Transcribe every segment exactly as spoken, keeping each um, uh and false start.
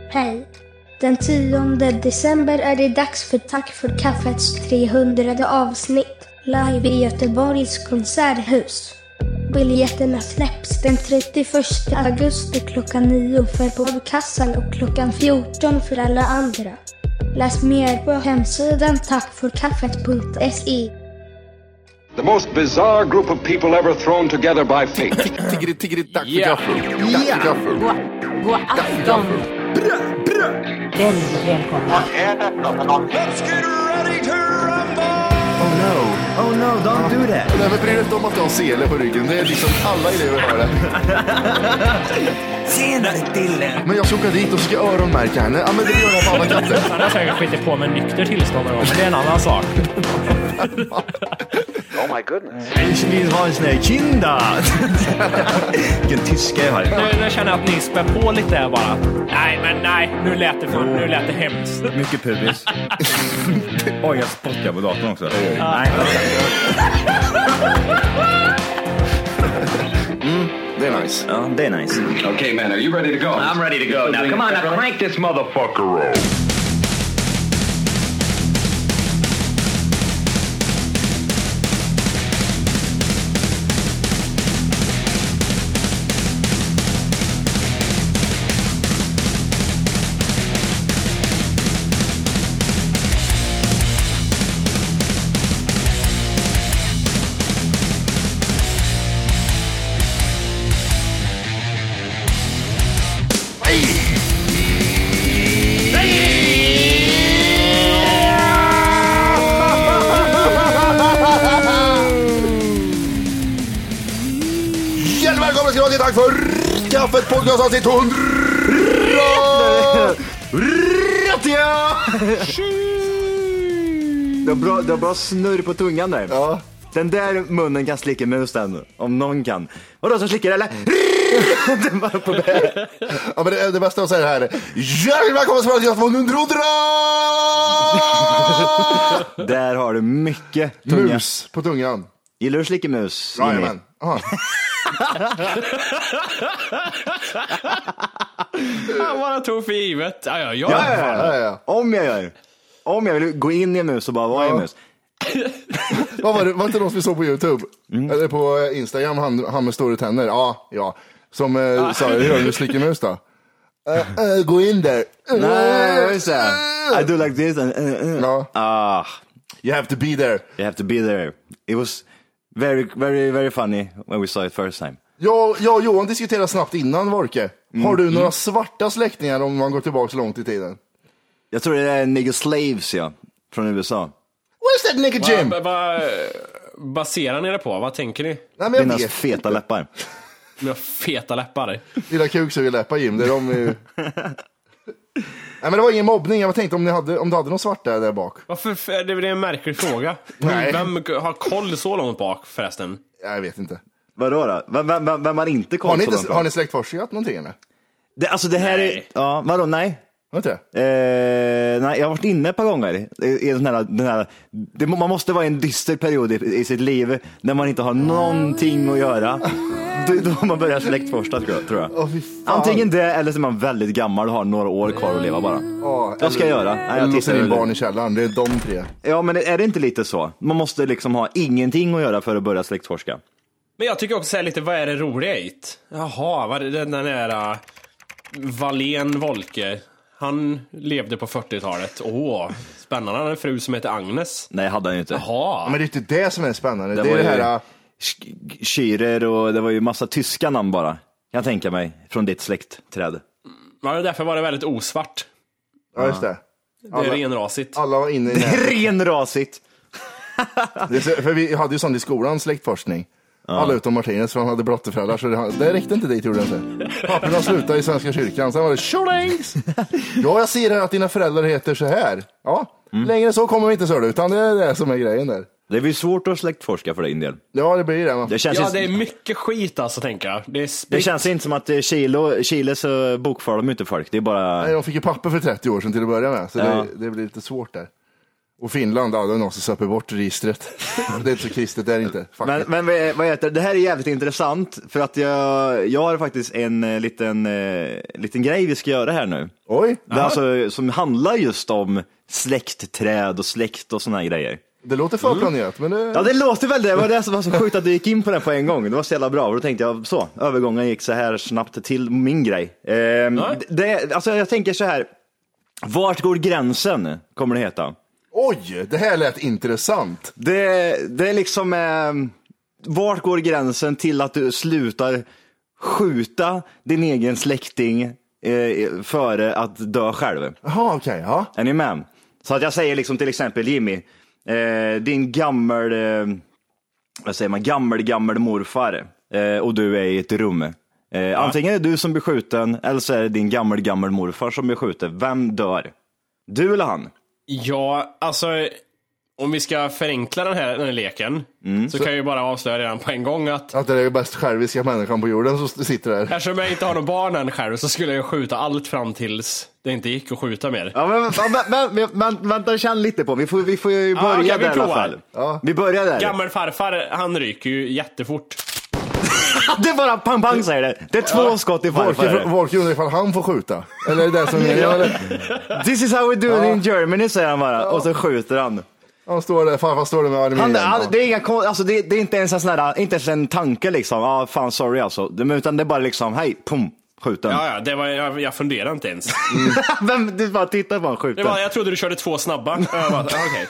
Hej! Den tionde december är det dags för Tack för kaffets trehundrade avsnitt. Live i Göteborgs konserthus. Biljetterna släpps den trettioförsta augusti klockan nio för podcastan och klockan fjorton för alla andra. Läs mer på hemsidan tackforkaffet punkt se. The most bizarre group of people ever thrown together by fate. Tiggeri, tiggeri, tack för Yeah. gaffel. Tack för gaffel. God, god afton. Väldigt välkomna. Oh no, oh no, don't do that. Nej, men bry dig inte om att du har sele på ryggen. Det är liksom alla elever har det. Senare Dille. Men jag ska åka dit och ska öronmärka henne. Ja, men det gör jag på alla katter. Han har säkert skitit på med nykter tillstånd någon gång, men det är en annan sak. Oh my goodness. Ich vill ha en sån här kinda. Vilken tyska jag har. Nu, nu känner jag att ni spär på lite där bara. Nej, men nej, nu lät det, fan, nu lät det hemskt. Mycket pubis. Oj, jag spottar på datorn också. Nej. Mm, det är nice. Ja, det är nice. Okay, man, are you ready to go? I'm ready to go. Now, come on, now crank this motherfucker up. Tack för kaffet podcast avsnitt hundra. Du har bra, du har bra snurr på tungan där. Ja. Den där munnen kan slicka mus den, om någon kan. Och då så slickar det, eller? Den var på väg. Ja, men det, det bästa att säga det här är hjärtligt välkommen till podcast hundra. Där har du mycket tunga. Mus på tungan. Gillar du slicka mus? Jajamän. Ja. Han bara tog för givet. Ja, ja, ja. Ja, ja, Ja, ja. Om jag gör. Om jag vill gå in i en mus och bara vara i en mus. Vad var det? Var inte någon som vi såg på YouTube? Mm. Eller på Instagram, han, han med stora tänder. Ja, ja. Som eh, sa, hur gör du slickar mus då? Uh, uh, gå in där. Uh, Nej, just det. I do like this and, uh, uh. Ja. Ah, You have to be there. you have to be there. It was very, very, very funny when we saw it first time. Jag, jag och Johan diskuterade snabbt innan, Vorke. Har du några svarta släktingar om man går tillbaka så långt i tiden? Jag tror det är nigger slaves, ja. Från U S A. Where's that nigga Jim? Vad va, baserar ni det på? Vad tänker ni? Nej, men jag Dina vet. feta läppar. Med feta läppar. Lilla kuksugeläppar, Jim. Det är de ju... Nej, men det var ingen mobbning. Jag tänkte om, ni hade, om du hade någon svarta där bak. Varför? Det är en märklig fråga. Nej. Vem har koll så långt bak förresten? Jag vet inte. Vadå då? Vem, vem, vem har inte koll Har ni, så inte, långt? har ni släktforskat någonting eller? Det, alltså det här Nej. är... Ja, vadå? Nej. Har inte det? Eh, nej, jag har varit inne ett par gånger i, i den här, den här, det, man måste vara i en dyster period i, i sitt liv när man inte har någonting att göra. Då, då har man börjat släktforska, tror jag. Åh, fy fan. Antingen det eller så är man väldigt gammal och har några år kvar att leva bara. Ja, Vad ska jag göra? Nej, jag Eller låser tittar in nu. barn i källaren. Det är de tre. Ja, men är det inte lite så? Man måste liksom ha ingenting att göra för att börja släktforska. Men jag tycker också säga lite, vad är det roliga i det? Jaha, vad är det, den där uh, Wallén Wolke? Han levde på fyrtiotalet. Åh, spännande. Han hade en fru som heter Agnes. Nej, hade han ju inte. Ja, Jaha. men det är inte det som är spännande. Det, Det är var det ju- här... äh, Sch- Schürer och det var ju massa tyska namn bara. Kan jag tänka mig, från ditt släktträd. Ja, därför var det väldigt osvart. Ja, just det. Det är Alla, renrasigt. alla var inne i det här. Renrasigt. Det är så- För vi hade ju sånt i skolan, släktforskning. Alla utom Martinez, för han hade brotteföräldrar. Så det, det räckte inte dit, gjorde det inte. Papporna slutade i Svenska kyrkan. Sen var det tjolängs! Ja, jag ser här att dina föräldrar heter så här. Ja, längre så kommer vi inte så, utan det är det som är grejen där. Det är väl svårt att släktforska för din del. Ja, det blir det. Man. Det känns, Ja, inte, det är mycket skit alltså, tänker jag. Det, är det spritt. känns inte som att eh, Chile, Chile så bokför de inte folk. Det är bara... Nej, de fick ju papper för trettio år sedan till att börja med. Så Ja. det, det blir lite svårt där. Och Finland, ja, det är någon som söper bort registret. Det är inte så kristet, det är inte. Men, men vad heter det? Här är jävligt intressant för att jag, jag har faktiskt en eh, liten, eh, liten grej vi ska göra här nu. Oj. Det alltså, som handlar just om släktträd och släkt och såna här grejer. Det låter förplanerat, men det... Ja, det låter väl det. Det var det som var så sjukt att du gick in på det på en gång. Det var så jävla bra. Och då tänkte jag så, övergången gick så här snabbt till min grej. Eh, det, alltså jag tänker så här, vart går gränsen, kommer det heta? Oj, det här lät intressant. Det, det är liksom, eh, vart går gränsen till att du slutar skjuta din egen släkting eh, före att dö själv? Jaha, okej, okay, ja. Är ni med? Så att jag säger liksom till exempel Jimmy, eh, din gammal, eh, vad säger man, gammal, gammal morfar eh, och du är i ett rum. Eh, ja. Antingen är det du som blir skjuten eller så är det din gammal, gammal morfar som blir skjuten. Vem dör? Du eller han? Ja, alltså om vi ska förenkla den här, den här leken mm. så, så kan jag ju bara avslöja redan på en gång att att det är bäst själviska människan på jorden som sitter där. Eftersom jag inte har någon barn än själv så skulle jag skjuta allt fram tills det inte gick att skjuta mer. Ja, men, men, men, men vänta, känn lite på. Vi får, vi får ju börja ja, okay, där i alla fall. Ja. Vi börjar där. Gammal farfar, han ryker ju jättefort. Det är bara pang pang säger det. Det är två ja. skott i farfar. Folk undrar ifall han får skjuta. Eller är det som är eller? This is how we do ja. it in Germany, säger han bara. Ja. Och så skjuter han. Han står där, farfar står där med armen. Han, han, det, är inga, alltså det, det är inte ens en sån här, inte ens en tanke liksom. Ja, ah, fan sorry alltså. Det, utan det är bara liksom, hej, pum, skjuten. Ja, ja, det var, jag, jag funderar inte ens. Mm. Men du bara tittar på han skjuten. Det var, jag trodde du körde två snabba. Okej.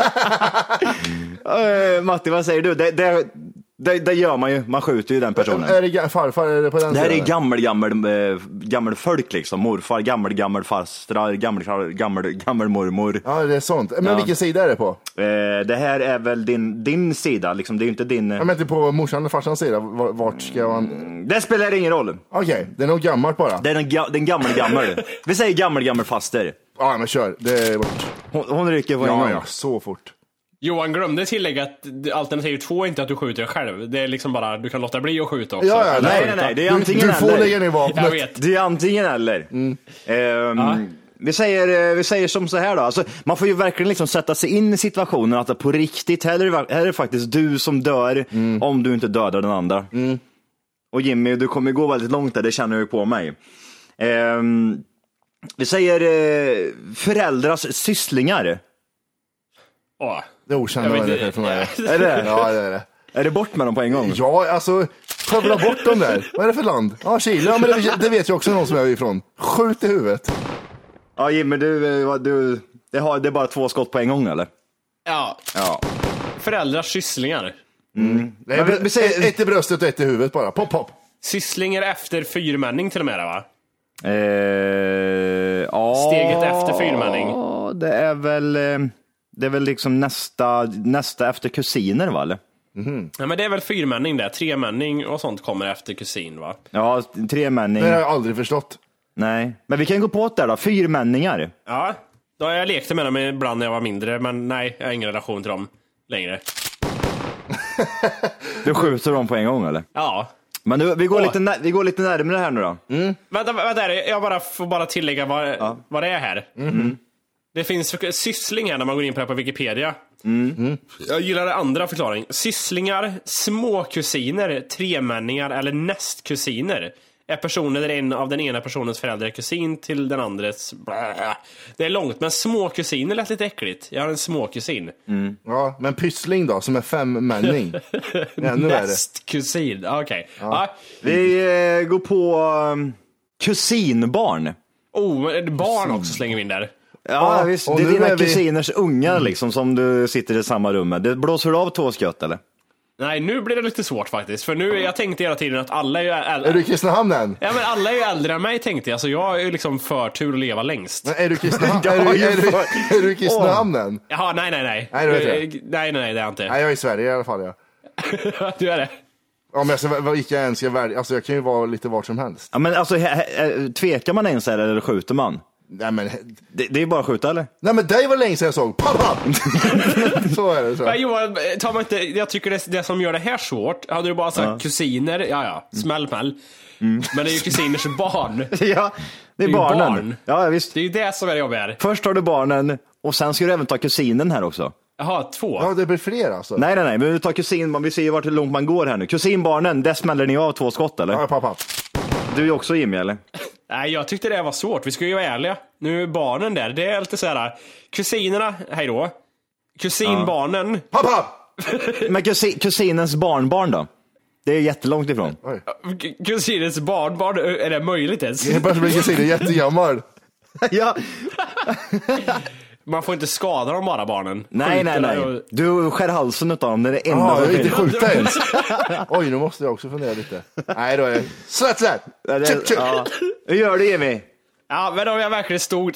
Okay. uh, Matti, vad säger du? Det, det Det, det gör man ju, man skjuter ju den personen. Är det farfar är det på den det här sidan? är gammal, gammal, äh, gammal folk liksom. Morfar, gammal, gammal fastrar, gammal, gammal, gammal mormor. Ja, det är sånt. Men ja. Vilken sida är det på? Eh, det här är väl din, din sida, liksom. Det är ju inte din... Jag menar inte på morsan och farsans sida. Vart ska man... Mm, det spelar ingen roll. Okej, okay. Det är nog gammalt bara. Det är en, ga- den gammal, gammal. Vi säger gammal, gammal faster. Ja, men kör. Det är bort. Hon, hon rycker på en ja, gång. Ja, så fort. Johan glömde tillägga att alternativ två är inte att du skjuter dig själv. Det är liksom bara, du kan låta bli att skjuta också. Ja, ja, nej, nej, nej, det är antingen du, du får eller. lägga ner vapnet. Jag vet. Det är antingen eller. Mm. Um, ja. vi, säger, vi säger som så här då. Alltså, man får ju verkligen liksom sätta sig in i situationen att på riktigt, här är det, här är det faktiskt du som dör mm. om du inte dödar den andra. Mm. Och Jimmy, du kommer gå väldigt långt där, det känner jag ju på mig. Um, vi säger uh, föräldrars sysslingar. Åh. Det är okända människor för mig. Är det? Ja, det är det. Är det bort med dem på en gång? Ja, alltså, skövla bort dem där. Vad är det för land? Ja, Chile. Ja, men det, det vet jag också någon som är ifrån. Skjut i huvudet. Ja, Jimmy, du, du det, har, det är bara två skott på en gång, eller? Ja. Ja. Föräldrars sysslingar. Mm. Nej, vi, vi säger ett i bröstet och ett i huvudet bara. Pop, pop. Sysslingar efter fyrmänning till och med, va? Eh, ja. Steget efter fyrmänning. Ja, det är väl... Eh... Det är väl liksom nästa, nästa efter kusiner, va? Eller? Mm-hmm. Ja, men det är väl fyrmänning där. Tremänning och sånt kommer efter kusin, va? Ja, tremänning. Det har jag aldrig förstått. Nej, men vi kan gå på det där då. Fyrmänningar. Ja, då har jag lekte med dem ibland när jag var mindre. Men nej, jag har ingen relation till dem längre. Du skjuter dem på en gång, eller? Ja. Men nu, vi, går lite när, vi går lite närmare här nu då. Mm. Vänta, vänta, jag bara får bara tillägga vad, ja. vad det är här. Mm. Det finns syssling här när man går in på det på Wikipedia. Mm. Mm. Jag gillar det andra förklaring. Sysslingar, småkusiner, tremänningar eller nästkusiner är personer där en av den ena personens föräldrar är kusin till den andres. Blä. Det är långt, men småkusiner lät lite äckligt. Jag har en småkusin. Mm. Ja, men pyssling då, som är femmänning. Nästkusin, okej. Okay. Ja. Ja. Vi eh, går på um, kusinbarn. Oh, barn också slänger vi in där. Ja, ja, visst. Det är dina är kusiners vi... ungar liksom, som du sitter i samma rum med. Det blåser du av tåskött, eller? Nej, nu blir det lite svårt faktiskt. För nu, jag tänkte hela tiden att alla är ju äldre. Är du Kristinehamn än? Ja, men alla är ju äldre än mig, tänkte jag. Så jag är ju liksom förtur att leva längst. Men är du Kristinehamn? är du, är du, är du Kristinehamn än? Jaha, nej, nej, nej. Nej, du nej, nej, nej, det är jag inte. Nej, jag är i Sverige i alla fall, ja. Du är det? Ja, men alltså, vad gick jag ens ska välja? Alltså, jag kan ju vara lite vart som helst. Ja, men alltså, he, he, tvekar man ens här eller skjuter man? Nej, men... Det, det är bara att skjuta, eller? Nej, men det var länge sedan jag såg. Pappa! Så är det så. Men Johan, tar man inte, jag tycker det, det som gör det här svårt. Hade du bara sagt ja. kusiner, ja ja, smäll, smäll. Mm. Men det är ju kusiners barn. Ja, det är, det är barnen. Barn. Ja, visst. Det är ju det som är jobbigt här. Först har du barnen Och sen ska du även ta kusinen här också. Jaha, två. Ja, det blir fler alltså. Nej, nej, nej, men vi tar kusin, vi ser ju vart hur långt man går här nu. Kusinbarnen, det smäller ni av två skott, eller? Ja, pappa. Du är också Jimmy, eller? Nej, jag tyckte det var svårt. Vi ska ju vara ärliga. Nu är barnen där. Det är lite så här. Kusinerna, hej då. Kusinbarnen. Pappa! Men kusi, kusinens barnbarn då? Det är jättelångt ifrån. K- Kusinens barnbarn, är det möjligt ens? Det är bara så blir kusinen jättegammal. Ja. Man får inte skada dem bara, barnen. Nej, Skjuter nej, nej. och- Du skär halsen utav dem, det är det enda Ja, som jag vill inte finns. skjuta ens. Oj, nu måste jag också fundera lite. Nej, då är det... Slätt, slätt! Ja, det- Chip, chip. ja. Hur gör du, Jimmy? Ja, men om jag verkligen stod...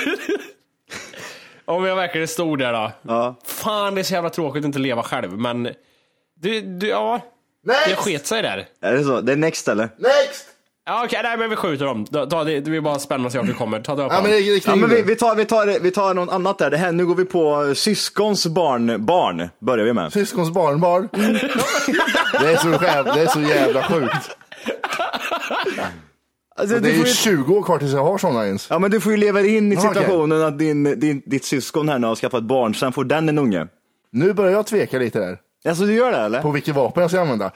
om jag verkligen stod där då. Ja. Fan, det är så jävla tråkigt att inte leva själv, men... Du, du, ja... Next! Det sket sig där. Är det så? Det är next, eller? Next! Ja, okej, nej, men vi skjuter dem. Ta, ta, det, det blir bara spännande att se vart vi kommer. Ta det upp. Ja, men det är Ja, krig men vi, nu. vi, tar, vi, tar, vi tar något annat där. Det här, nu går vi på syskons barn, barn börjar vi med. Syskons barnbarn. Det är så jävla, det är så jävla sjukt. Alltså, Och det du är får ju ju, tjugo år kvar tills jag har såna ens. ja, men du får ju leva in i Ja, situationen att din, din, ditt syskon här nu har skaffat barn, sen får den en unge. Nu börjar jag tveka lite där. Alltså du gör det, eller? På vilket vapen jag ska använda.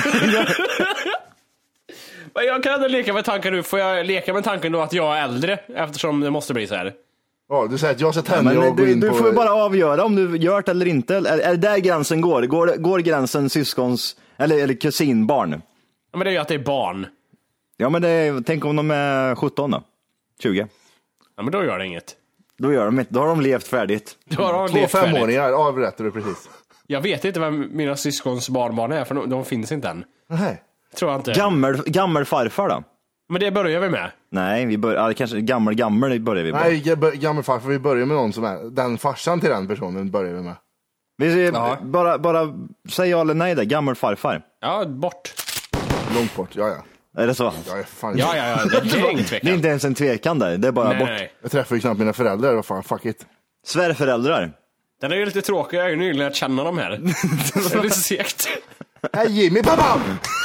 Men jag kan ändå leka med tanken nu. Får jag leka med tanken då att jag är äldre? Eftersom det måste bli så här. Ja, du säger att jag ska Ja, tända men och gå du, in du på... får ju bara avgöra om du gör det eller inte. Är, är det där gränsen går? Går, går gränsen syskons, eller, eller kusinbarn? Ja, men det är ju att det är barn. Ja, men det är, tänk om de är sjutton då? tjugo? Ja, men då gör det inget. Då gör de inte, då har de levt färdigt. Då har de Två levt färdigt. femåringar, avrättar du precis. Jag vet inte vem mina syskons barnbarn är, för de, de finns inte än. Nej. Tror jag inte. Gammel, gammel farfar då? Men det börjar vi med. Nej, vi börjar, ja, kanske gammel, gammel börjar vi på. Nej, g- gammal farfar, vi börjar med någon som är, den farsan till den personen börjar vi med. Vi, Ja. bara, bara säg ja eller nej där, gammel farfar. Ja, bort. Långt bort, ja ja. Är det så? Jag, är fan, Ja, ja, ja. Det, det är ingen Det är tvekan. inte ens en tvekan där, det är bara Nej, bort. nej. jag träffar ju knappt mina föräldrar, vad fan, fuck it. Svärföräldrar. Den är ju lite tråkig. Jag har ju nyligen lärt känna dem här. Det är lite segt. Hej Jimmy, pappa!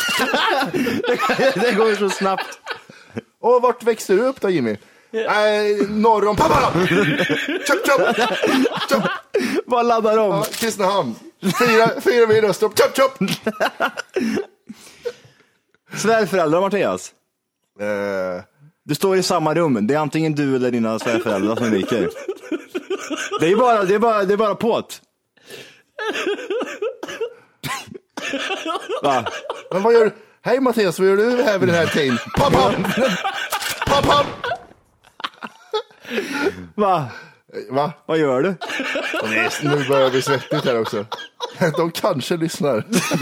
Det går så snabbt. Och vart växte du upp då Jimmy? Äh, norr om pappa! Chop, chop! Chop! Bara laddar om. Ja, Kristinehamn. Fyra, fyra mil öster. Chop, chop! Svärföräldrar, Mattias. Eh, Du står i samma rum, det är antingen du eller dina svärföräldrar som viker. Det är bara, det är bara, det är bara påt. Va? men vad gör du? Hej Mattias, vad gör du här vid den här tiden? Pappa! Pappa! Va? Va? Vad gör du? Nej, nu börjar vi svettigt här också. De kanske lyssnar.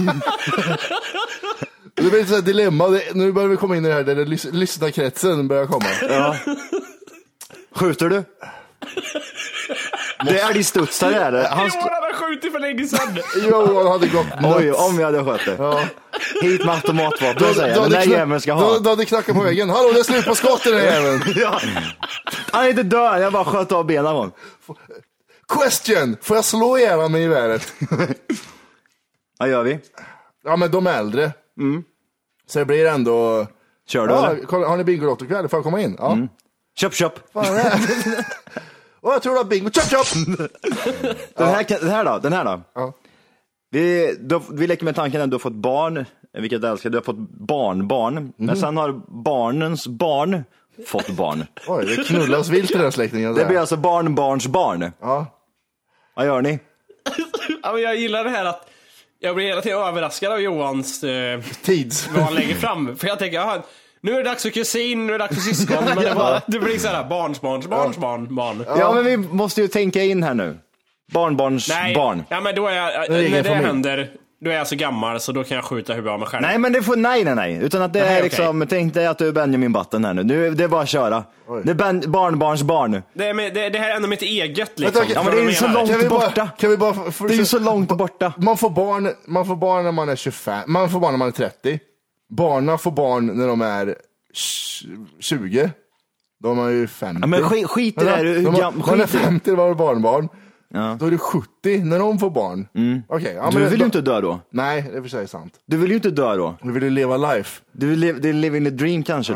Det blir ett sånt här dilemma. Det- Nu börjar vi komma in i det här där det lys- lyssnarkretsen börjar komma. Ja. Skjuter du? Det är din studsare är det. Han st- Johan hade skjutit för länge sedan. Johan hade gått nuts. Oj, om jag hade skött det. Ja. Hit med automatvapen säger jag. Den hade där knack- jäveln ska då, ha. då hade knackat på väggen. Hallå, det är slut på skotten den här jäveln. Ja. Han är inte död, jag bara sköt av benen på honom. Question! Får jag slå ihjäl honom med geväret? Vad gör vi? Ja, men de är äldre. Så det blir ändå... Kör du Ja, eller? kolla, har ni bingolotto kväll? Får jag komma in? Ja. Köp, köp. Fan, är det? Och jag tror du har bingo. Chop, chop! Den här, kan- den här då? Den här då? Ja. Vi, du, vi leker med tanken att du har fått barn, vilket jag älskar. Du har fått barnbarn. Men sen har barnens barn fått barn. Oj, det knullas vilt i den släktingen. Det blir alltså barnbarns barn. Ja. Vad gör ni? Ja, men jag gillar det här att jag blir hela tiden överraskad av Johans eh, Tids. vad han lägger fram. För jag tänker, aha, nu är det dags för kusin, nu är det dags för syskon. Men det, bara, det blir så här, barns, barns, barns, barn, barn. Ja. men vi måste ju tänka in här nu. Barnbarns Nej, barn. ja, men då är jag, är ingen när det familj. händer, då är jag så gammal så då kan jag skjuta huvudet av mig själv. Nej, men det får, nej, nej, nej. Utan att det Nej, är okej. liksom, tänk dig att du är Benjamin Button här nu. nu det är bara att köra. Oj. Det är ben, barnbarns barn. Det, är, med- det, det här är ändå mitt eget liksom. Vänta, Ja, men det är ju så långt Kan vi bara, borta. kan vi bara för, Det är ju så långt borta. Man får barn, man får barn när man är tjugofem, man får barn när man är trettio. Barnen får barn när de är tjugo. De är ju femtio. Ja, men skit, skit i det här. Hur De, gam- man är skit i det. femtio var barnbarn. Ja. Då är det sjuttio när de får barn. Okej, ja, Du men vill då- ju inte dö då. Nej, det är för sig sant. Du vill ju inte dö då. Vi vill ju leva life. Du vill live, det är living the dream kanske då.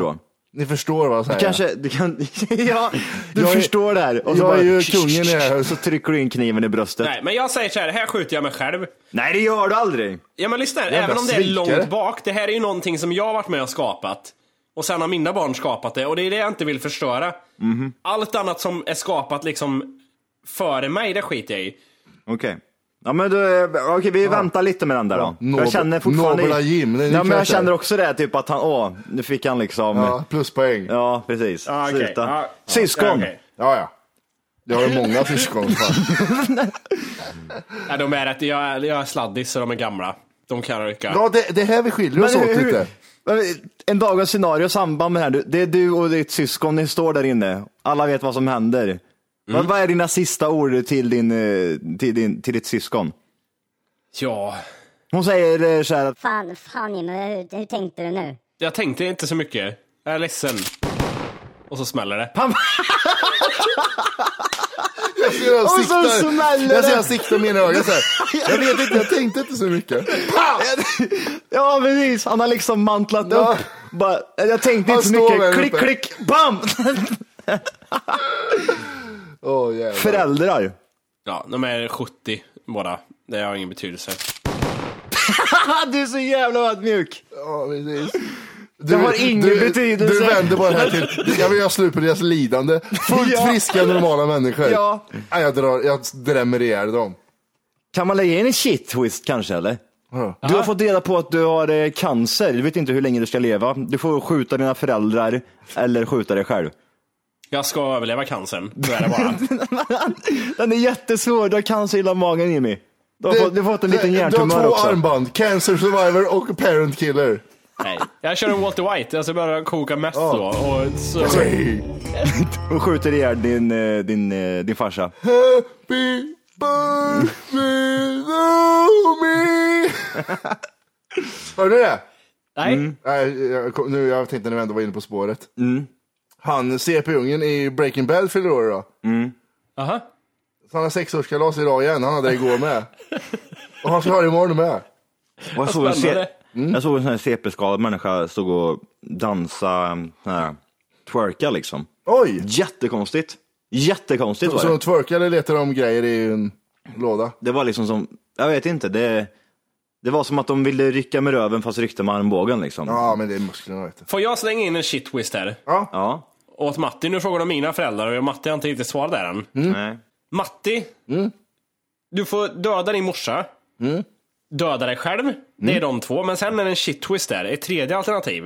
Ni förstår vad jag säger. Kanske, du kan, ja, du jag förstår är, det här. Och så jag bara, är ju kungen i det här. så trycker du in kniven i bröstet. Nej, men jag säger så här, här skjuter jag mig själv. Nej, det gör du aldrig. Ja, men lyssna här, Jävla även om det är svikare. långt bak, det här är ju någonting som jag har varit med och skapat. Och sen har mina barn skapat det, och det är det jag inte vill förstöra. Mm-hmm. Allt annat som är skapat liksom före mig, det skiter jag i. Okej. Okay. Ja, men då, okej, vi ja. väntar lite med den där då. Nobel, jag känner fortfarande... Nobla Jim. Det är ja, men jag känner också det, typ att han, åh, nu fick han liksom... Ja, pluspoäng. Ja, precis. Ah, okay. Sluta. Ah, syskon. Ah, okay. Ja, ja. Det har ju många syskon. Ja, de är rätt, jag, jag är sladdis så de är gamla. De kan rycka. Ja, det, det här vi skiljer oss Men åt hur- lite. En dagens scenario, samband med det här. Det är du och ditt syskon, ni står där inne. Alla vet vad som händer. Vad, vad är dina sista ord till, din, eh, till, din, till ditt syskon? Ja, Hon säger eh, så här att Fan, fan Jimmy, hur, hur tänkte du nu? jag tänkte inte så mycket. Jag är ledsen. Och så smäller det. Jag ser han Och så sikta, smäller jag ser det. han sikta med mina ögon så här. Jag vet inte, jag tänkte inte så mycket. ja, precis. Han har liksom mantlat Ja. upp. Bara, jag tänkte Han inte så står där mycket. Klick, uppe. klick, bam! Åh, jävlar. Föräldrar. Ja, de är sjuttio båda. Det har ingen betydelse. Du är så jävla ödmjuk. Ja, precis. Det har ingen du, betydelse. Du vänder bara här till, jag vill göra slut på deras lidande. Fullt Ja. friska, normala människor. Ja. Nej, jag, drar, jag drämmer ihjäl dem. Kan man lägga in en shit twist kanske, eller? Ja. Du har fått reda på att du har eh, cancer. Du vet inte hur länge du ska leva. Du får skjuta dina föräldrar eller skjuta dig själv. Jag ska överleva cancern, så är det bara. Den är jättesvår. Du har cancer i hela magen, Jimmy. Du har, Det- fått, du har fått en liten Du hjärntumör har två också. armband. Cancer survivor och parent killer. Nej. Jag kör en Walter White, jag ska bara koka mest Ja. då. Och så... Hey. Och skjuter ihjäl din, eh, din, eh, din farsa. Happy birthday to me. Hörde du det? Nej. Nej, jag, kom- nu, jag tänkte när vi ändå var inne på spåret. Mm. Han, C P-ungen i Breaking Bad fyller år idag. Aha. Så han har sexårskalas idag igen, han hade det igår med. Och han ska ha det imorgon med. Och jag, såg en spännande. C- jag såg en sån här C P-skadad människa stod och dansa, sån här, twerka liksom. Oj! Jättekonstigt. Jättekonstigt Så, var så det. de twerkar eller letar de grejer i en låda? Det var liksom som, jag vet inte, det, det var som att de ville rycka med röven fast ryckte med armbågen liksom. Ja, men det är musklerna, vet du. Får jag slänga in en shit twist här? Ja. Ja. Åt Matti, nu frågar de mina föräldrar och Matti har inte riktigt svarat där än. Nej. Matti, du får döda din morsa. Döda dig själv. Det är de två. Men sen är det en shit twist där. Ett tredje alternativ.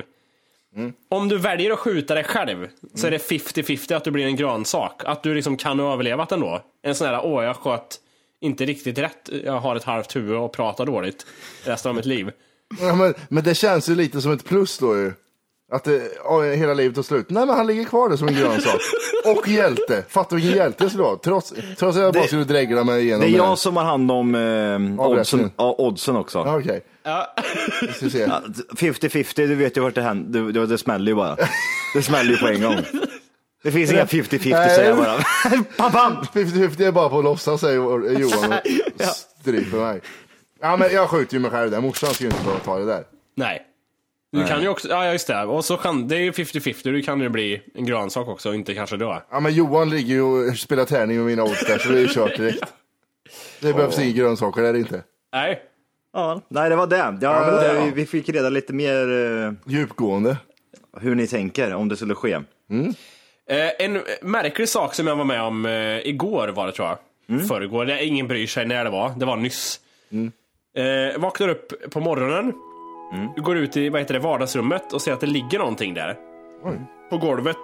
Om du väljer att skjuta dig själv så är det femtio femtio att du blir en grönsak. Att du liksom kan överleva ändå. En sån här, åh jag sköt inte riktigt rätt. Jag har ett halvt huvud och pratar dåligt resten av mitt liv. Ja, men, men det känns ju lite som ett plus då ju. Att det, ja, hela livet tar slut. Nej, men han ligger kvar där som en grönsak. Och hjälte. Fattar vilken hjälte det skulle vara. Trots, trots att jag bara Det- skulle drägla mig igenom Det är det. jag som har hand om eh, oddsen, ja, oddsen också. Ja, okej. Ja. Vi ska se. Ja, femtio femtio, du vet ju vart det händer. Det, det, det smäller ju bara. Det smäller ju på en gång. Det finns inga femtio femtio Nej. säger jag bara. Pam, pam. femtio femtio är bara på att låtsas, säger Johan och stryper mig. Ja, men jag skjuter ju mig själv där. Morsan ska ju inte behöva ta det där. Nej. Du kan ju också, ja just det. Och så kan, det är ju femtio femtio. Du kan ju bli en grönsak också och inte kanske dö. Ja, men Johan ligger ju och spelar tärning med mina odds där, så det är ju kört direkt. Det behövs inga grönsaker där inte. Nej. Ja, nej, det var det. Ja, Ja, men det var- vi, vi fick reda lite mer eh, Djupgående. hur ni tänker om det skulle ske. Eh, en märklig sak som jag var med om eh, igår var det tror jag. Mm. Förrgår. Det, ingen bryr sig när det var. Det var nyss. Mm. Eh, vaknar upp på morgonen. Mm. Går ut i vad heter det, vardagsrummet och ser att det ligger någonting där. Oj. På golvet.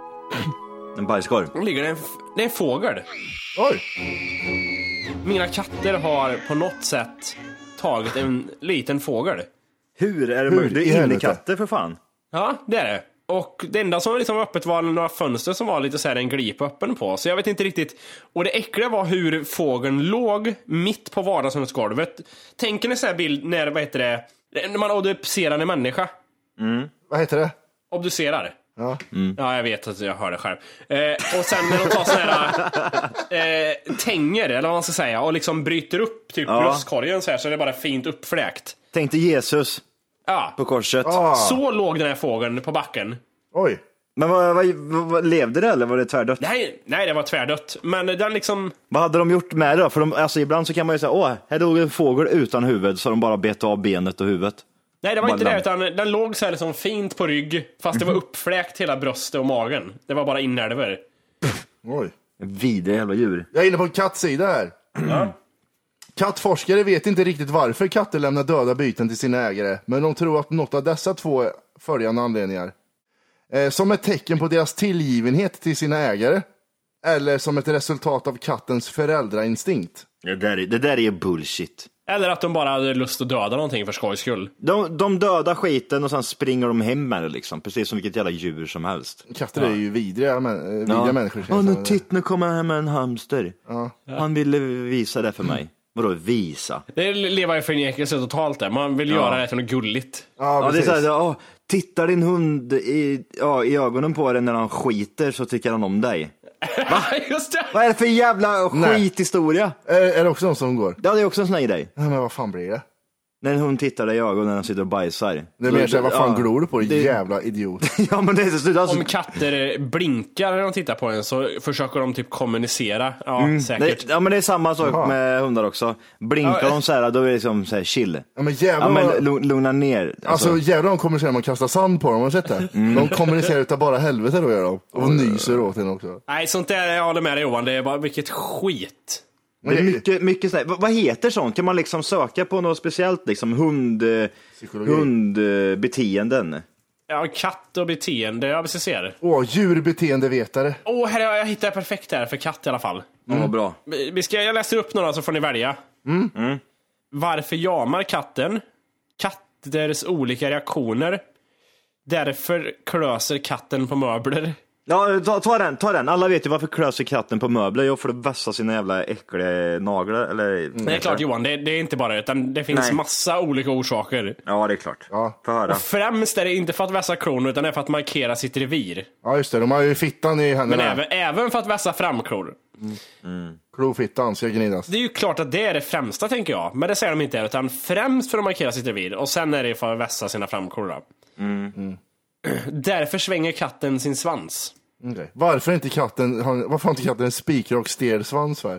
En bajskorv. Det ligger en, f- det är en fågel. Oj! Mina katter har på något sätt tagit en liten fågel. Hur är det Hur möjligt? Det i är helvete? innekatter för fan. Ja, det är det. Och det enda som liksom var öppet var några fönster som var lite så här en glip öppen på. Så jag vet inte riktigt. Och det äckliga var hur fågeln låg mitt på vardagsrumsgolvet. Tänk en sån här bild när, vad heter det, när man obducerar en människa. Vad heter det? Obducerar. Ja. Ja, jag vet att jag hör det själv. Eh, och sen när de tar såna här eh, tänger, eller vad man ska säga, och liksom bryter upp typ Ja. bröstkorgen så här, så är det bara fint uppfläkt. Tänk dig Jesus Ja, på korset. Ah. så låg den här fågeln på backen. Oj. Men vad, vad, vad, vad levde det eller var det tvärdött? Nej, nej, det var tvärdött. Men den liksom... Vad hade de gjort med det då? För de, alltså, ibland så kan man ju säga, åh, här dog en fågel utan huvud, så de bara bet av benet och huvudet. Nej, det var bara inte det, lamp. utan den låg så här liksom fint på rygg, fast det var uppfläkt hela bröstet och magen. Det var bara inälvor. Oj. Vidriga jävla djur. Jag är inne på en kattsida här. Ja. Kattforskare vet inte riktigt varför katter lämnar döda byten till sina ägare, men de tror att något av dessa två följande anledningar. Eh, som ett tecken på deras tillgivenhet till sina ägare, eller som ett resultat av kattens föräldrainstinkt. Det där, är- det där är ju bullshit. Eller att de bara hade lust att döda någonting för skojs skull. De, de dödar skiten och sen springer de hem med det liksom. Precis som vilket jävla djur som helst. Katter är ju vidriga, men, eh, vidriga människor. Åh, nu titt, nu kommer han hem med en hamster. Ja. Han ville visa det för mig. Vadå visa? Det är leva i förnekelse totalt där. Man vill göra det till något gulligt. Ja, Ja, det är precis. så här, åh, tittar din hund i, ja, i ögonen på dig när han skiter så tycker han om dig. Just det! Vad är det för jävla Nej. skithistoria? Är, är det också någon som går? Ja, det är också en sån här grej. Nej, men vad fan blir det? När en hund tittar dig i ögonen när han sitter och bajsar. Det är mer såhär, vad fan Ja. glor du på, din Det- jävla idiot? Ja, men det är så alltså, Om katter blinkar när de tittar på en så försöker de typ kommunicera. Ja, säkert. det, ja, men det är samma sak Jaha. med hundar också. Blinkar Ja, de så här, då är det liksom så här chill. Ja, men jävlar, Ja, men vad- lu- lugna ner. Alltså jävlar, de kommunicerar med att kasta sand på dem, har du sett det? De kommunicerar utav bara helvete då, gör de. Och nyser åt en också. Nej, sånt där, jag håller med dig Johan. Det är bara vilket skit. Det är mycket, mycket så här, vad, vad heter sånt? Kan man liksom söka på något speciellt liksom hund, eh, Psykologi. hundbeteenden? Ja, katt och beteende, ja, precis ser. Åh, djurbeteendevetare. Åh, här, jag hittar perfekt här för katt i alla fall. Ja, vad bra. Vi vi ska, jag läser upp några så får ni välja. Mm. Varför jamar katten? Katters olika reaktioner. Därför klöser katten på möbler. Ja, ta, ta den, ta den. Alla vet ju varför klöser katten på möbler. Jo, för att vässa sina jävla äckliga naglar. Eller, Det är klart Johan, det, det är inte bara utan det finns Nej. massa olika orsaker. Ja, det är klart. Ja. Få höra. Och främst är det inte för att vässa klor utan det är för att markera sitt revir. Ja just det, de har ju fittan i Men händerna. även, även för att vässa framklor. Klofittan ska gnidas. Det är ju klart att det är det främsta tänker jag. Men det säger de inte utan främst för att markera sitt revir. Och sen är det för att vässa sina framklor då. Mm. Därför svänger katten sin svans. Okay. Varför inte katten, har- varför har inte katten en spikrak stel svans för?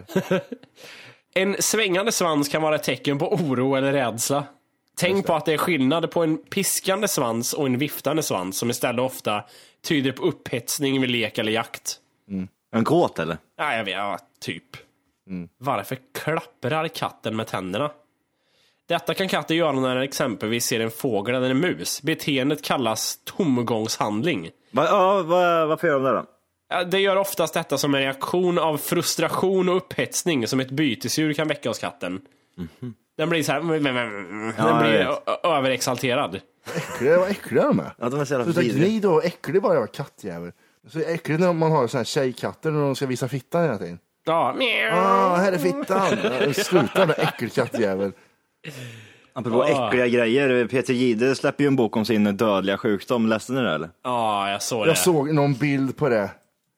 En svängande svans kan vara ett tecken på oro eller rädsla. Tänk på att det är skillnad på en piskande svans och en viftande svans som istället ofta tyder på upphetsning vid lek eller jakt. En kåt eller? Ja, jag vet, ja, typ. Varför klapprar katten med tänderna? Detta kan katten göra när den exempelvis ser en fågel eller en mus. Beteendet kallas tomgångshandling. Va, ja, va, varför gör de det då? Ja, det gör oftast detta som en reaktion av frustration och upphetsning som ett bytesdjur kan väcka hos katten. Den blir så här, den jag blir vet. ö- överexalterad. Äckliga, vad äckliga de är. Ja, de är så jävla Sluta vidriga. gnid och äcklig bara, jävla kattjävel. Så äckligt när man har såna här tjejkatter när de ska visa fittan hela tiden. Ja, Ah, här är fittan. Ja, sluta med äcklig kattjävel. Apropå Ah. äckliga grejer, Peter Jihde släpper ju en bok om sin dödliga sjukdom. Läste ni det eller? ja, jag såg det. Jag såg någon bild på det.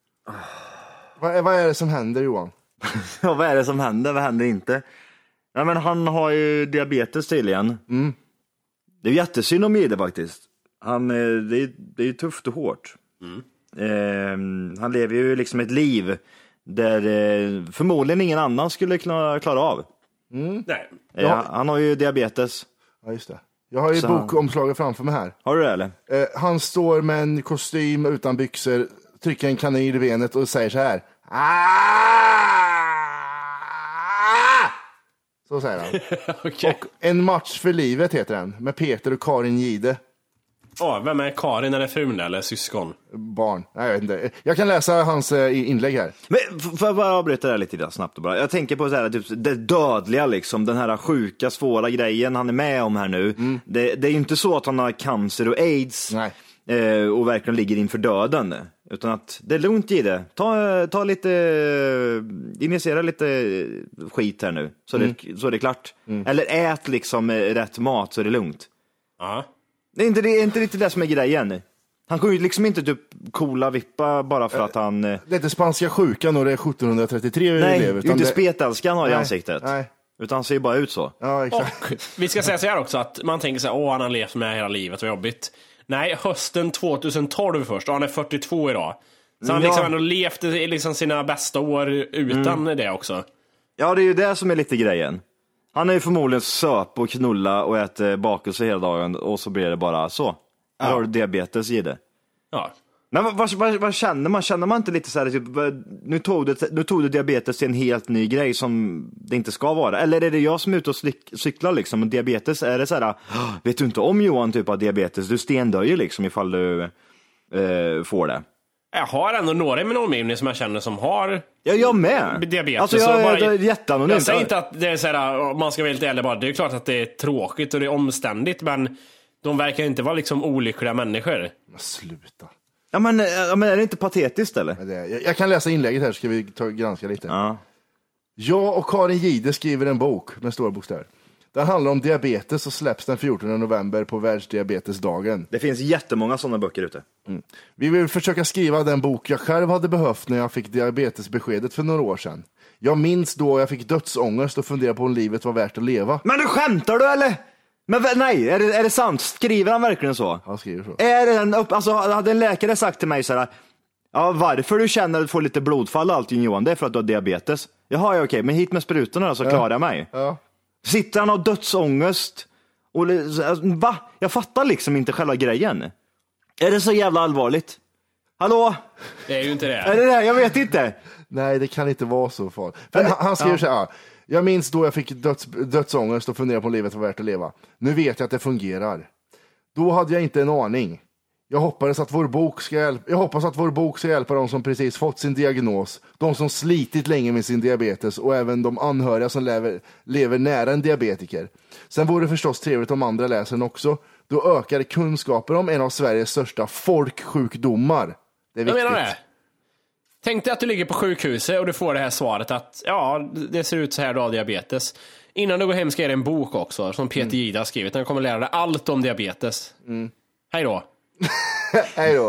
Vad, vad är det som händer, Johan? Ja, vad är det som händer? Vad händer inte? Nej, men han har ju diabetes tydligen. Mm. Det är jättesynd om Jihde faktiskt. Han, eh, det, är, det är ju tufft och hårt. Eh, han lever ju liksom ett liv där eh, förmodligen ingen annan skulle klara, klara av. Nej. Eh, Ja. Han har ju diabetes. Ja, just det. Jag har ju Så- bokomslaget framför mig här. Har du det eller? Eh, han står med en kostym utan byxor, trycker en kanyl i benet och säger så här. Ah! Så säger han. Okej. Och En match för livet heter den, med Peter och Karin Jihde. Åh, vem är Karin eller frun eller syskon? Barn. Nej, jag vet inte. Jag kan läsa hans eh, inlägg här. Men f- får jag bara avbryta det här lite där, snabbt och bara. Jag tänker på så här, typ, det dödliga liksom, den här sjuka, svåra grejen han är med om här nu. Det, det är ju inte så att han har cancer och aids. Nej. Eh, och verkligen ligger inför döden. Utan att det är lugnt i det. Ta, ta lite, injicera lite skit här nu. Så, det, så är det klart. Eller ät liksom eh, rätt mat så är det lugnt. Ja. Det är inte, det är inte riktigt det som är grejen. Han kommer ju liksom inte typ coola vippa bara för att han... eh, Det är inte spanska sjukan och det är sjuttonhundratrettiotre vi Nej, lever. det är utan inte det- spetälskan han har i Nej, ansiktet. nej. Utan han ser ju bara ut så. Ja, exakt. Och vi ska säga så här också att man tänker så här, åh han har levt med hela livet, vad jobbigt. Nej, hösten tjugohundratolv först. Han är fyrtiotvå idag. Så han Ja. liksom ändå levt liksom sina bästa år utan Mm. det också. Ja, det är ju det som är lite grejen. Han är ju förmodligen söp och knulla och äter bakelse hela dagen och så blir det bara så. Här har du diabetes i det. Ja. Men vad, vad, vad, vad känner man? Känner man inte lite så här, typ, nu, tog det, nu tog du diabetes till en helt ny grej som det inte ska vara? Eller är det jag som är ute och slick, cyklar liksom? Och diabetes, är det så här, vet du inte om Johan typ har diabetes? Du stendöjer liksom ifall du eh, får det. Jag har ändå några i min omgivning som jag känner som har Ja, jag med. diabetes. Alltså jag Så bara- är jätteanonymt. Jag säger inte att det är så här, om man ska vara helt ärlig bara, det är klart att det är tråkigt och det är omständigt, men de verkar inte vara liksom olyckliga människor. Men sluta. Ja men, ja, men är det inte patetiskt eller? Men det, jag, jag kan läsa inlägget här så ska vi ta, granska lite. Ja. Jag och Karin Gide skriver en bok med stora bokstäver. Den handlar om diabetes och släpps den fjortonde november på världsdiabetesdagen. Det finns jättemånga sådana böcker ute. Mm. Vi vill försöka skriva den bok jag själv hade behövt när jag fick diabetesbeskedet för några år sedan. Jag minns då jag fick dödsångest och funderade på om livet var värt att leva. Men du skämtar du eller? Men vä- nej, är det, är det sant? Skriver han verkligen så? Han skriver så. Är det en upp, alltså hade en läkare sagt till mig så här, ja varför du känner att du får lite blodfall och allting Johan, det är för att du har diabetes. Jaha, ja, okej, men hit med sprutorna då, så klarar jag mig. Ja. Sitter han och har dödsångest? Och, va? Jag fattar liksom inte själva grejen. Är det så jävla allvarligt? Hallå? Det är ju inte det. Är det det? Jag vet inte. Nej, det kan inte vara så farligt. För han, han skriver Ja. så här. Jag minns då jag fick döds, dödsångest och funderade på om livet var värt att leva. Nu vet jag att det fungerar. Då hade jag inte en aning. Jag hoppades att vår bok ska hjälpa, jag hoppas att vår bok ska hjälpa de som precis fått sin diagnos, de som slitit länge med sin diabetes och även de anhöriga som lever, lever nära en diabetiker. Sen vore det förstås trevligt om andra läser den också. Då ökar kunskaper om en av Sveriges största folksjukdomar. Det är Jag viktigt. menar det. Tänk dig att du ligger på sjukhuset och du får det här svaret att ja, det ser ut så här, du har diabetes. Innan du går hem ska jag ge dig en bok också som Peter Gide har skrivit. Den kommer lära dig allt om diabetes. Mm. Hej då. Hej då.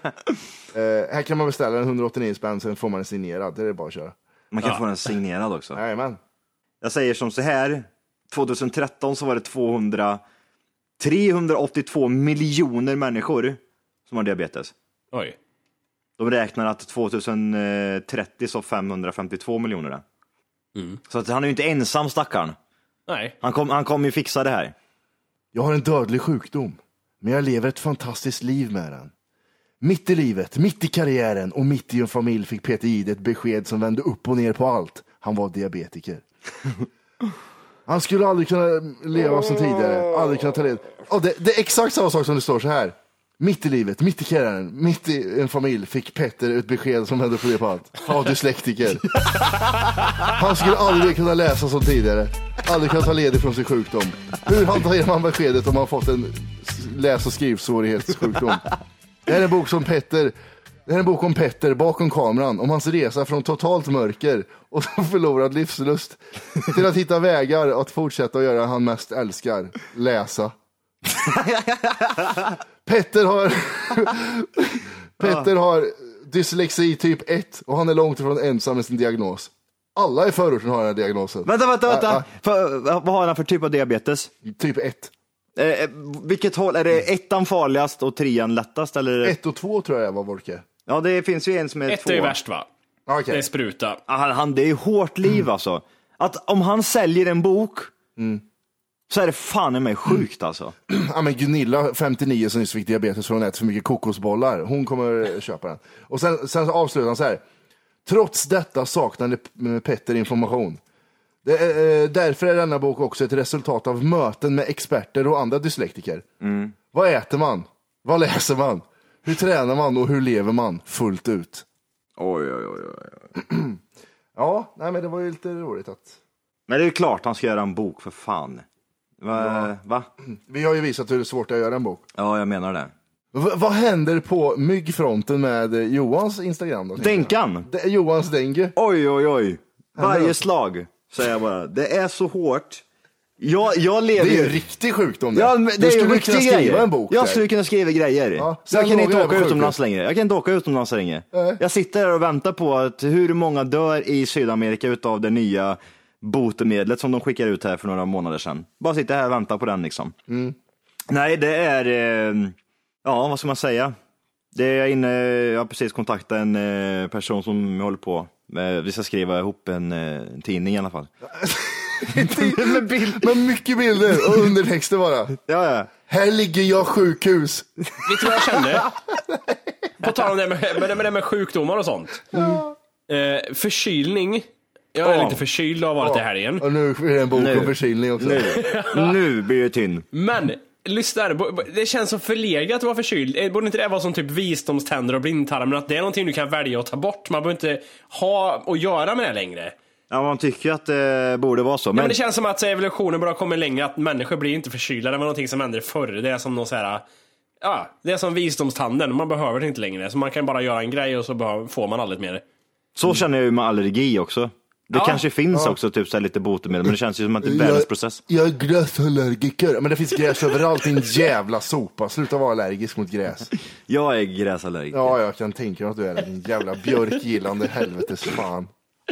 eh, här kan man beställa en hundraåttionio spänn, sen får man en signerad. Det är bara att köra. Man kan Ja. få den signerad också. Jajamän. Jag säger som så här, tjugohundratretton så var det tvåhundra, trehundraåttiotvå miljoner människor som har diabetes. Oj. De räknar att tjugohundratrettio så femhundrafemtiotvå miljoner det. Mm. Så att han är ju inte ensam stackaren. Nej. Han kommer han kom ju fixa det här. Jag har en dödlig sjukdom, men jag lever ett fantastiskt liv med den. Mitt i livet, mitt i karriären och mitt i en familj fick Peter Gide ett besked som vände upp och ner på allt. Han var diabetiker. Han skulle aldrig kunna leva som tidigare, aldrig kunna ta led. Oh, det, det är exakt samma sak som det står så här. Mitt i livet, mitt i karriären, mitt i en familj fick Petter ett besked som vände upp och ner på allt. Han var dyslektiker. Han skulle aldrig kunna läsa som tidigare, aldrig kunna ta ledigt från sin sjukdom. Hur hanterar man beskedet om man fått en läs- och skrivsvårighetssjukdom? Det här är en bok som Petter, det här är en bok om Petter bakom kameran, om hans resa från totalt mörker och förlorad livslust till att hitta vägar att fortsätta att göra han mest älskar, läsa. Petter har Petter har dyslexi typ ett och han är långt ifrån ensam med sin diagnos. Alla i förorten har den här diagnosen. Vänta, vänta, vänta. Ja, För, vad har han för typ av diabetes? Typ ett. Eh, vilket håll, är det ettan farligast och trean lättast? Eller? Ett och två tror jag var Volke. Ja, det finns ju en som är Ett två. är ju värst va? Okay. Det är spruta. Ah, Han, han, det är hårt liv alltså. Att om han säljer en bok Mm. så är det fan i mig sjukt alltså. Ja, men Gunilla, femtionio, som just fick diabetes för hon äter för mycket kokosbollar. Hon kommer köpa den. Och sen, sen avslutar han så här. Trots detta saknade Petter information. Det är, därför är denna bok också ett resultat av möten med experter och andra dyslektiker. Mm. Vad äter man? Vad läser man? Hur tränar man och hur lever man fullt ut? Oj, oj, oj, oj. Ja, nej, men det var ju lite roligt att... Men det är klart han ska göra en bok för fan. Va? Ja. Va? Vi har ju visat hur svårt det är att göra en bok. Ja, jag menar det. V- vad händer på myggfronten med Johans Instagram då? Denkan? Det är Johans dengue. Oj, oj, oj. Varje Händer- slag, säger jag bara. Det är så hårt. Jag, jag lever Det är ju ju... en riktig sjukdom det. Ja, men det du är ju skulle riktiga kunna skriva grejer. en bok Jag där. skulle kunna skriva grejer. Ja, sen jag kan låg inte jag åka på utomlands sjukhus. längre. Jag kan inte åka utomlands längre. Nej. Jag sitter här och väntar på att hur många dör i Sydamerika utav det nya botemedlet som de skickar ut här för några månader sedan. Bara sitter här och väntar på den liksom. Mm. Nej, det är... Eh, Ja, vad ska man säga? Det är jag inne, jag har precis kontaktat en eh, person som håller på. Eh, vi ska skriva ihop en, eh, en tidning i alla fall. med, bild, med mycket bilder och undertexter bara. Ja, ja. Här ligger jag sjukhus. Vet du vad jag kände? På tal om det med, med, med, det med sjukdomar och sånt. Mm. Eh, förkylning. Jag är oh. lite förkyld och har varit oh. i helgen. Och nu är det en bok nu. om förkylning också. Nu, nu blir det tynn. Men, lyssna här. Det känns så förlegat att vara förkyld. Borde inte det vara som typ visdomständer och blindtarm? Men att det är någonting du kan välja att ta bort. Man behöver inte ha och göra med det längre. Ja, man tycker att det borde vara så. Men, ja, men det känns som att evolutionen bara kommer längre. Att människor blir inte förkylda. Det var någonting som hände förr. Det är som någon så här... Ja, det är som visdomstanden. Man behöver det inte längre. Så man kan bara göra en grej och så behöver, får man aldrig mer. Så känner jag ju med allergi också. Det ja. kanske finns ja. också typ så här lite botemedel. Men det känns ju som att det är världens process. Jag är gräsallergiker. Men det finns gräs överallt. Din jävla sopa. Sluta vara allergisk mot gräs. Jag är gräsallergiker. Ja, jag kan tänka mig att du är din jävla björkgillande helvetes fan.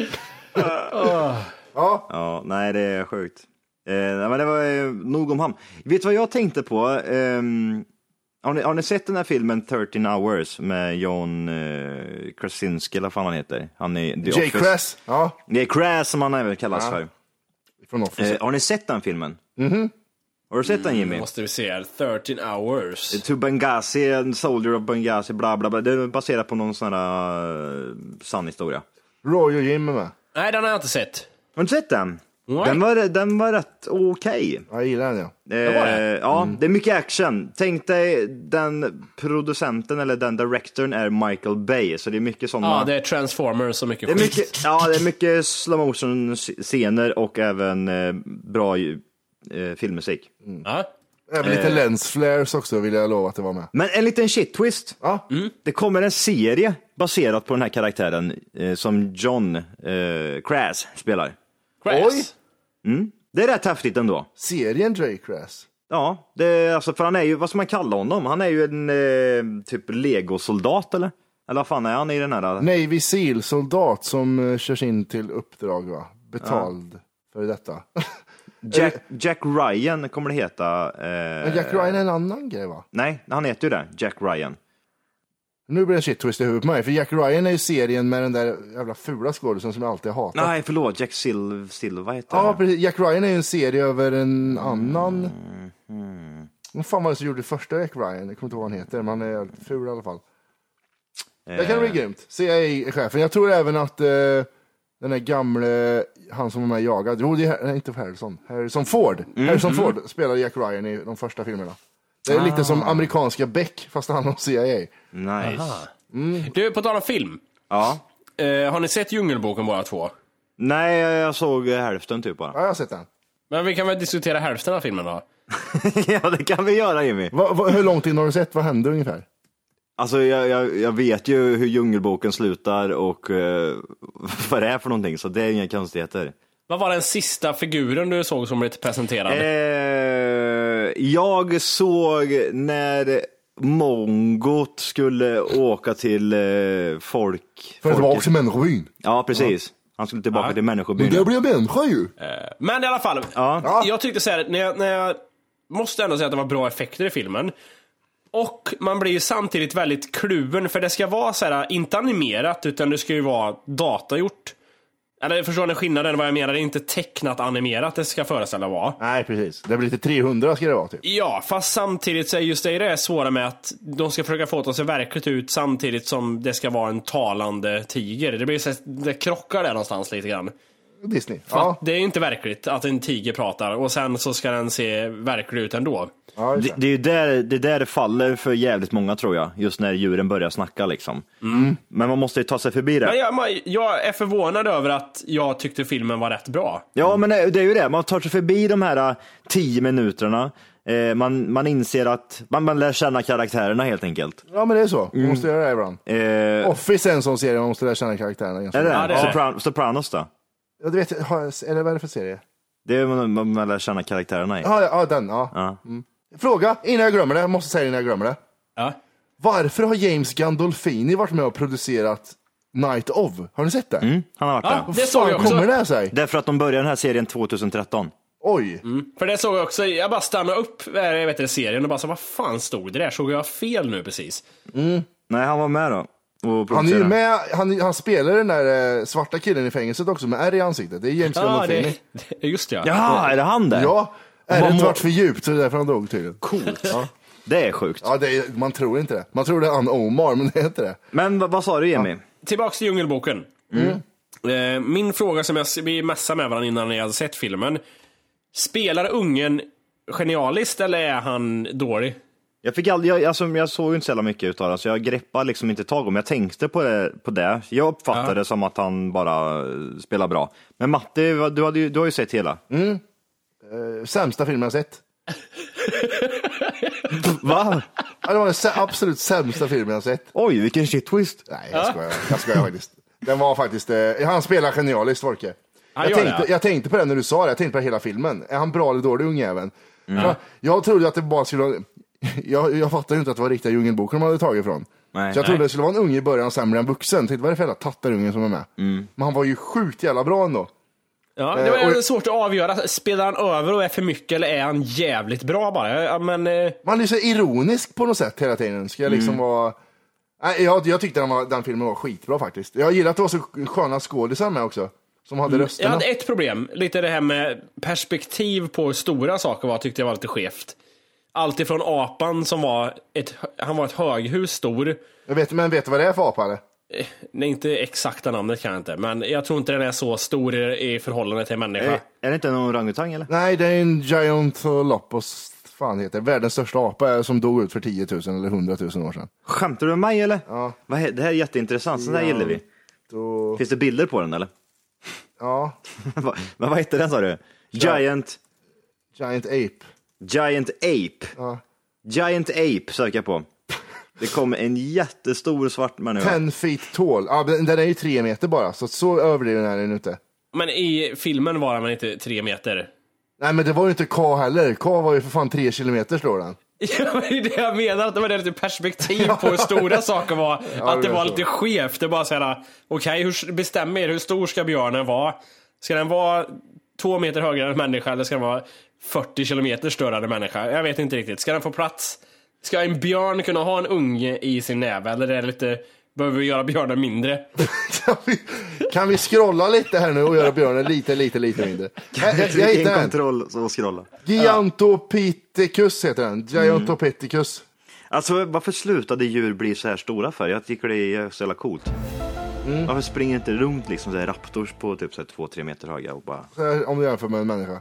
Ja. Ja, nej det är sjukt. Eh, men det var eh, nog om han. Vet du vad jag tänkte på? Eh, har, ni, har ni sett den här filmen thirteen hours med John eh, Krasinski eller vad fan han heter? Han är The Jay Krass. Ja. Jay Krass som han även kallas ja. för. Från eh, har ni sett den filmen? Mhm. Har du sett den, Jimmy? Mm, måste vi se här. thirteen hours. To Benghazi, en soldier of Benghazi, bla bla bla. Det är baserat på någon sån här uh, sann historia. Roy och Jimmy med. Nej, den har jag inte sett. Har du inte sett den? Den var, den var rätt okej. Okay. Jag gillar den, ja. Eh, det var det. Ja, mm. det är mycket action. Tänk dig, den producenten eller den directorn är Michael Bay. Så det är mycket sådana... Ja, det är Transformers och mycket det är mycket, ja, det är mycket slow motion scener och även eh, bra eh, filmmusik. Mm. Ja. Även lite eh. lensflares också vill jag lova att det var med. Men en liten shit twist. Ja. Mm. Det kommer en serie baserat på den här karaktären eh, som John eh, Krass spelar. Krass? Oj! Mm. Det är rätt häftigt ändå. Serien Jay Krass? Ja, det är, alltså, för han är ju, vad ska man kalla honom? Han är ju en eh, typ legosoldat eller? Eller vad fan är han i den här? Navy Seal-soldat som uh, körs in till uppdrag, va? Betald ja. för detta. Jack, Jack Ryan kommer det heta. Eh... Men Jack Ryan är en annan grej, va? Nej, han heter ju det. Jack Ryan. Nu blir det shit twist i huvudet på mig. För Jack Ryan är ju serien med den där jävla fula skådespelaren som jag alltid har hatat. Nej, förlåt. Jack Sil- Silva heter Ja, precis. Jack Ryan är ju en serie över en annan... Mm. Mm. Vad fan var det som gjorde första Jack Ryan? Jag kommer inte ihåg vad han heter, men han är ful i alla fall. Eh. Det kan bli grymt. C I A-chefen. Jag tror även att uh, den här gamle, han som var med jagad, jo, det är inte Harrison. Harrison Ford. Mm. Harrison mm. Ford spelar Jack Ryan i de första filmerna. Det är ah. lite som amerikanska Beck, fast han har C I A. Nice. Mm. Du, på tal om film. Ja. Uh, har ni sett Djungelboken bara två? Nej, jag såg hälften typ bara. Ja, jag har sett den. Men vi kan väl diskutera hälften av filmen då? Ja, det kan vi göra, Jimmy. Va, va, hur långt in har du sett? Vad hände ungefär? Alltså, jag, jag, jag vet ju hur Djungelboken slutar och uh, vad det är för någonting, så det är inga konstigheter. Vad var den sista figuren du såg som blev presenterad? Eh, jag såg när Mongot skulle åka till eh, folk... För att tillbaka till människobyn. Ja, precis. Ja. Han skulle tillbaka ja. till människobyn. Men det blir människa ju. Eh, men i alla fall, ja. jag tyckte så här, när jag, när jag måste ändå säga att det var bra effekter i filmen. Och man blir ju samtidigt väldigt kluven, för det ska vara så här, inte animerat, utan det ska ju vara datagjort. Eller förstår ni skillnaden vad jag menar? Det är inte tecknat animerat det ska föreställa vara. Nej, precis. Det blir lite trehundra ska det vara typ. Ja, fast samtidigt så är just det, det är svåra med att de ska försöka få det att se verkligt ut samtidigt som det ska vara en talande tiger. Det blir så att det krockar där någonstans lite grann. Disney. För ja. det är ju inte verkligt att en tiger pratar och sen så ska den se verklig ut ändå. Ja, det, det är ju där det, där det faller för jävligt många, tror jag. Just när djuren börjar snacka liksom. Mm. Men man måste ju ta sig förbi det. Men jag, jag är förvånad över att jag tyckte filmen var rätt bra. Ja, men det är ju det. Man tar sig förbi de här tio minuterna. Eh, man, man inser att man, man lär känna käractärerna helt enkelt. Ja, men det är så. Man måste mm. göra det ibland. Eh, Office är en sån serie man måste lära känna karaktärerna. Är det? Ja, det är Sopran- Sopranos då? Ja, du vet, är det vad är det för serie? Det är man, man, man lär känna karaktärerna i. Ja, ja den, ja. ja. Mm. Fråga, innan jag glömmer det, jag måste säga det innan jag glömmer det. Ja. Varför har James Gandolfini varit med och producerat Night of? Har ni sett det? Mm, han har varit ja, där. Det såg jag också. Kommer det sig? Därför att de började den här serien tjugohundratretton. Oj. Mm. För det såg jag också, jag bara stannade upp jag vet inte, serien och bara så, vad fan stod det där? Såg jag fel nu precis? Mm. Nej, han var med då. Han är ju med, han, han spelar den där eh, svarta killen i fängelset också med ärr i ansiktet. Det är James Gandolfini. Ja, det, just det. Ja. Ja, är det han där? Ja, ärret vart för djupt så det är därför han dog tydligen. Coolt. Ja. Det är sjukt. Ja, det är, man tror inte det. Man tror det är han Omar, men det är inte det. Men vad, vad sa du, Jimmy? Ja. Tillbaks till Djungelboken. Mm. Eh, min fråga som jag, vi mässade med varandra innan jag hade sett filmen. Spelar ungen genialiskt eller är han dålig? Jag, fick aldrig, jag, alltså, jag såg ju inte så jävla mycket utav det, så jag greppade liksom inte tag om. Jag tänkte på det. På det. Jag uppfattade ja. det som att han bara spelar bra. Men Matti, du, hade ju, du har ju sett hela. Mm. Uh, sämsta filmen jag sett. Va? Ja, det var den absolut sämsta filmen jag sett. Oj, vilken shit twist. Nej, jag skojar. Jag skojar faktiskt. Den var faktiskt, eh, han spelar genialiskt, Volke. Jag tänkte, jag tänkte på det när du sa det, jag tänkte på hela filmen. Är han bra eller dålig, ungjäveln? Mm. Jag, jag trodde att det bara skulle jag, jag fattade inte att det var riktiga Djungelboken de hade tagit ifrån. Nej, så jag trodde nej. det skulle vara en unge i början och sämre än vuxen. Tänkte, vad är det för jävla tattarungen som är med? Mm. Men han var ju sjukt jävla bra ändå. Ja, det var eh, och, svårt att avgöra. Spelar han över och är för mycket eller är han jävligt bra bara? Ja, men, eh... Man är så ironisk på något sätt hela tiden. Ska jag liksom mm. vara... Nej, jag, jag tyckte den, var, den filmen var skitbra faktiskt. Jag gillar att det var så sköna skådisar med också. Som hade rösterna. Jag hade ett problem. Lite det här med perspektiv på stora saker var, tyckte jag var lite skevt. Allt ifrån apan som var ett, han var ett höghus stor. Jag vet, men vet du vad det är för apa eller? Nej, inte exakta namnet kan jag inte. Men jag tror inte den är så stor i, i förhållande till en människa. Är, är det inte en orangutang eller? Nej, det är en Giantolopus. Fan heter det. Världens största apa som dog ut för tio tusen eller hundra tusen år sedan. Skämtar du med mig eller? Ja. Det här är jätteintressant. Så ja, där gillar vi. Då... Finns det bilder på den eller? Ja. Men vad heter den sa du? Giant... Giant Ape. Giant Ape. Ja. Giant Ape söker jag på. Det kommer en jättestor svart människa. Ten feet tall. Ja, den är ju tre meter bara. Så så överdriven är den inte. Men i filmen var man inte tre meter. Nej, men det var ju inte K heller. K var ju för fan tre kilometer slår den. Ja, det är det jag menar. Att det var lite perspektiv på hur stora saker var. Ja, att det, det var så. Lite skevt. Det är bara såhär, okej, okay, bestäm er. Hur stor ska björnen vara? Ska den vara två meter högre än människa eller ska den vara fyrtio kilometer större än människa? Jag vet inte riktigt. Ska den få plats? Ska en björn kunna ha en unge i sin näve? Eller är det lite... Behöver vi göra björnen mindre? kan, vi, kan vi scrolla lite här nu och göra björnen lite, lite, lite mindre? Jag, jag, jag hittar en kontroll så scrolla. Giantopithecus heter den. Giantopithecus. Mm. Alltså, varför slutade djur bli så här stora för? Jag tycker det är så jävla coolt. Mm. Varför springer inte runt liksom så här raptors på typ så här två, tre meter höga och bara... Här, om du jämför med en människa.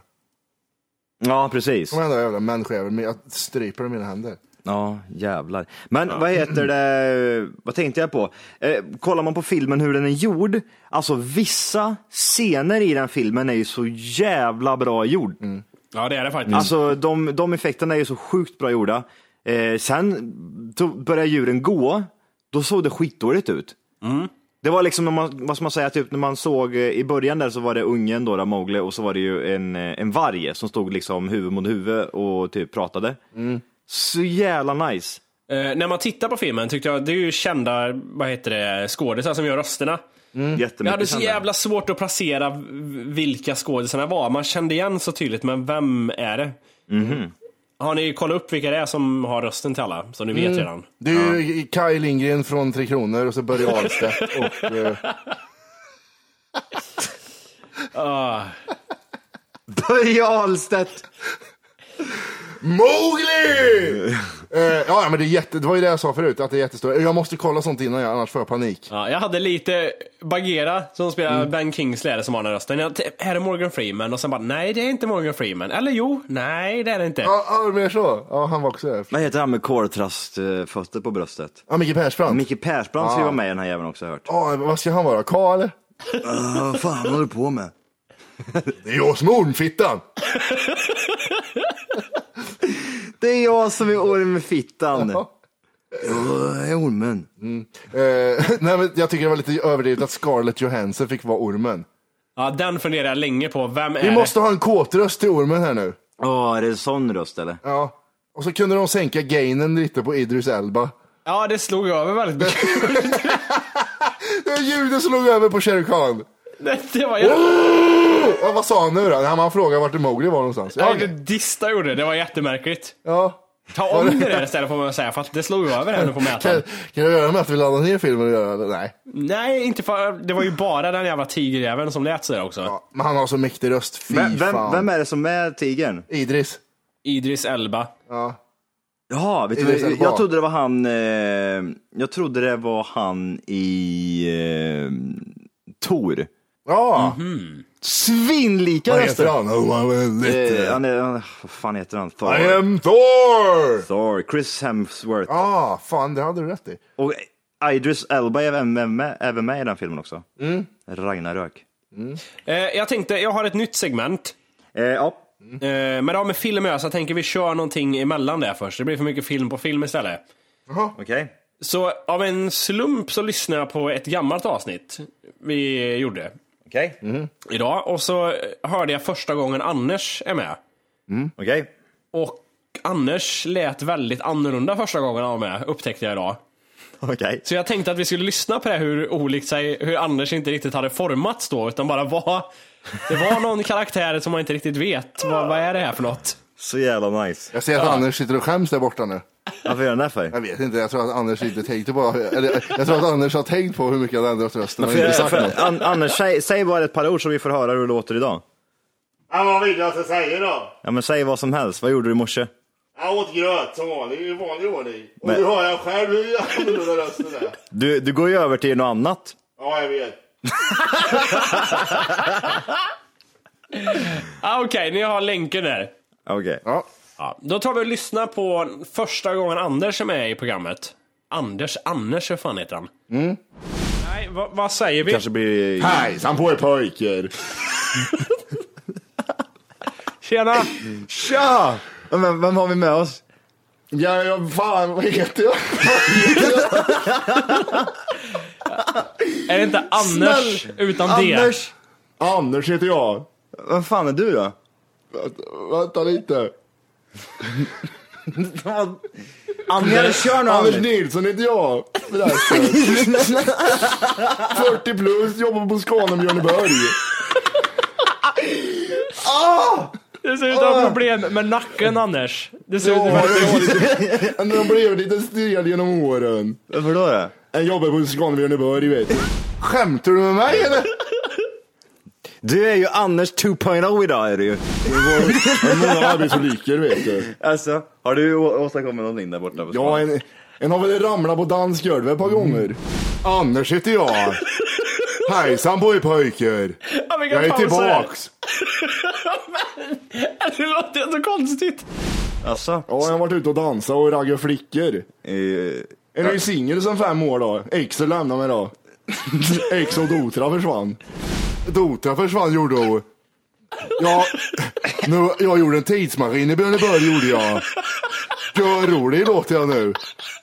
Ja, precis. Om jag ändå jävla människa, jag stryper mina händer. Ja, jävlar. Men ja. Vad heter det, vad tänkte jag på? Eh, kollar man på filmen hur den är gjord, alltså vissa scener i den filmen är ju så jävla bra gjord. Mm. Ja, det är det faktiskt. Alltså de, de effekterna är ju så sjukt bra gjorda. Eh, sen börjar djuren gå, då såg det skitdåligt ut. Mm. Det var liksom, när man, vad ska man säga, typ när man såg i början där så var det ungen då, Mowgli, och så var det ju en, en varg som stod liksom huvud mot huvud och typ pratade. Mm. Så jävla nice. Eh, när man tittar på filmen tyckte jag, det är ju kända, vad heter det, skådisar som gör rösterna. Mm. Jag hade så jävla svårt att placera vilka skådisarna var. Man kände igen så tydligt, men vem är det? Mm. Har ni kollat upp vilka det är som har rösten till alla? Så ni vet mm. redan. Det är ju ja. Kaj Lindgren från Tre Kronor och så Börje Ahlstedt och... Uh... uh. Börje Ahlstedt! Mowgli! uh, ja, men det är jätte... Det var ju det jag sa förut, att det är jättestort. Jag måste kolla sånt innan, jag, annars får jag panik. Ja, jag hade lite Bagheera som spelar mm. Ben Kingsley som har den rösten. Jag, här är Morgan Freeman och sen bara, nej det är inte Morgan Freeman. Eller jo, nej det är det inte. Ja, ja mer så. Ja, han var också där. Vad heter han med kårtrastfötter på bröstet? Ja, Micke Persbrandt. Micke Persbrandt ska ju vara med i den här jäveln också, jag har hört. Ja, vad ska han vara? K eller? uh, vad fan håller du på med? Det är jag som är ormfittan. Det är jag som är ormfittan. Ja. Jag är ormen. Mm. Eh, nej, men jag tycker det var lite överdrivet att Scarlett Johansson fick vara ormen. Ja, den funderar jag länge på. Vem är Vi det? måste ha en kåtröst till ormen här nu. Ja, oh, är det en sån röst eller? Ja. Och så kunde de sänka gainen lite på Idris Elba. Ja, det slog över väldigt mycket. Det är ljudet slog över på Shere Khan. Nej, det var jag. Oh, vad sa han nu då? När man frågar vart Mowgli var någonstans. Ja, Nej, okej. det Dista gjorde det, det var jättemärkligt. Ja. Ta om det där istället får man säga, för att det slog över henne på mätaren. Kan, kan jag göra med att vi laddar ner filmen och göra det? Nej. Nej, inte för, det var ju bara den jävla tigerjäveln som lät sig också. Ja, men han har så mäktig röst, fy Vem, vem, fan. vem är det som är tigern? Idris. Idris Elba. Ja. Ja, vet du, Idris jag, Elba. jag trodde det var han eh, jag trodde det var han i eh, Thor. Ja. Mm. Svinlika Vad röster. heter han? Oh, han är lite... Eh, han är, han- vad fan heter han? Thor. I am Thor! Thor. Chris Hemsworth. Ja, ah, fan, det hade du rätt i. Och Idris Elba är även med, med, även med i den filmen också. Mm. Ragnarök. Eh, jag tänkte, jag har ett nytt segment. Eh, ja. Eh, men det har med film att göra, så jag tänker vi kör någonting emellan där först. Det blir för mycket film på film istället. Okej. Okay. Så av en slump så lyssnade jag på ett gammalt avsnitt vi gjorde. Okej. Okay. Mm. Idag. Och så hörde jag första gången Anders är med. Mm. Okej. Okay. Och Anders lät väldigt annorlunda första gången han var med, upptäckte jag idag. Okej. Okay. Så jag tänkte att vi skulle lyssna på det, hur olikt sig, hur Anders inte riktigt hade formats då, utan bara var, det var någon karaktär som man inte riktigt vet. Vad, vad är det här för något? Så jävla nice. Jag ser att Ja. Anders sitter och skäms där borta nu. Varför gör han det för? Jag vet inte, jag tror att Anders inte tänkte på, eller jag tror att Anders har tänkt på hur mycket han ändrat rösten och För, inte sagt för, något. An, Anders, säg, säg bara ett par ord så vi får höra hur det låter idag. Ja, vad vill jag ska säga då? Ja, men säg vad som helst. Vad gjorde du i morse? Jag åt gröt som vanligt, i vanlig ordning. Och Men- nu har jag själv hur annorlunda rösten är. Du, du går ju över till något annat. Ja, jag vet. Ah, Okej, okay, ni har länken där. Okej. Okay. Ja. Ja, då tar vi och lyssnar på första gången Anders är med i programmet. Anders, Anders, hur fan heter han? Mm. Nej, vad, vad säger vi? Kanske blir... Hejsan på er pojkar! Tjena! Tja! Men vem har vi med oss? Ja, ja, fan, vad heter jag? Är det inte Anders Snäll. utan det? Anders! Anders heter jag. Vem fan är du då? Vänta, vänta lite. Anders, kör nu Anders Anders! Nilsson heter jag. fyrtio plus, jobbar på Skåne med Björneborg. Ah! Det ser ut att ha problem med nacken, Anders. Det ser ut Ja, att jag har lite, men de blev lite stel genom åren. Varför då då? Jag jobbar på Skåne med Björneborg, vet du. Skämtar du med mig eller? Du är ju Anders två punkt noll idag är du ju. Det är många arbetsolyckor, vet du. Alltså, har du å- åstadkommit någonting där borta? Ja, en, en har väl ramlat på dansgolvet ett par gånger. Anders heter jag. Hejsan på er pojkar. Ja, vi kan Jag är pausa tillbaks. Det låter inte så konstigt. Alltså, Ja, jag har varit ute och dansat och raggat flickor. eh, En ny singel sedan fem år då. Exo lämnade mig då. Exo och Dotra försvann. Dotra försvann gjorde hon. Ja, nu, jag gjorde en tidsmaskin i Björneborg gjorde jag. Gör rolig låter jag nu.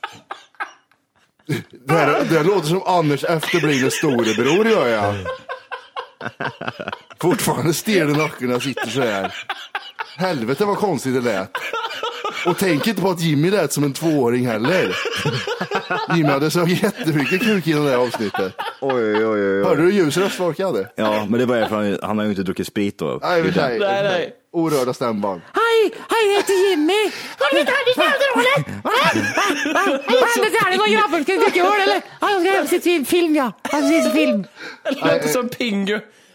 Det, här, det här låter som Anders efterblivne storebror gör jag. Fortfarande stel i nacken när jag sitter så här. Helvete vad konstigt det lät. Och tänk inte på att Jimmy lät som en tvååring heller. Jimmy hade så jättemycket kuk i det här avsnittet. oj, oj, oj, oj. Hörde du ljus röst folk hade? Ja, men det var ju för han, han har ju inte druckit sprit då. Nej, för sig. Nej, nej. Orörda stämband. Hej, hej, jag heter Jimmy. Har du inte hört ditt namn? Anders, det här var grabben. Ska du dricka öl eller? Ja, jag ska hem och se film, ja. Han ska se film. Det låter som Pingu.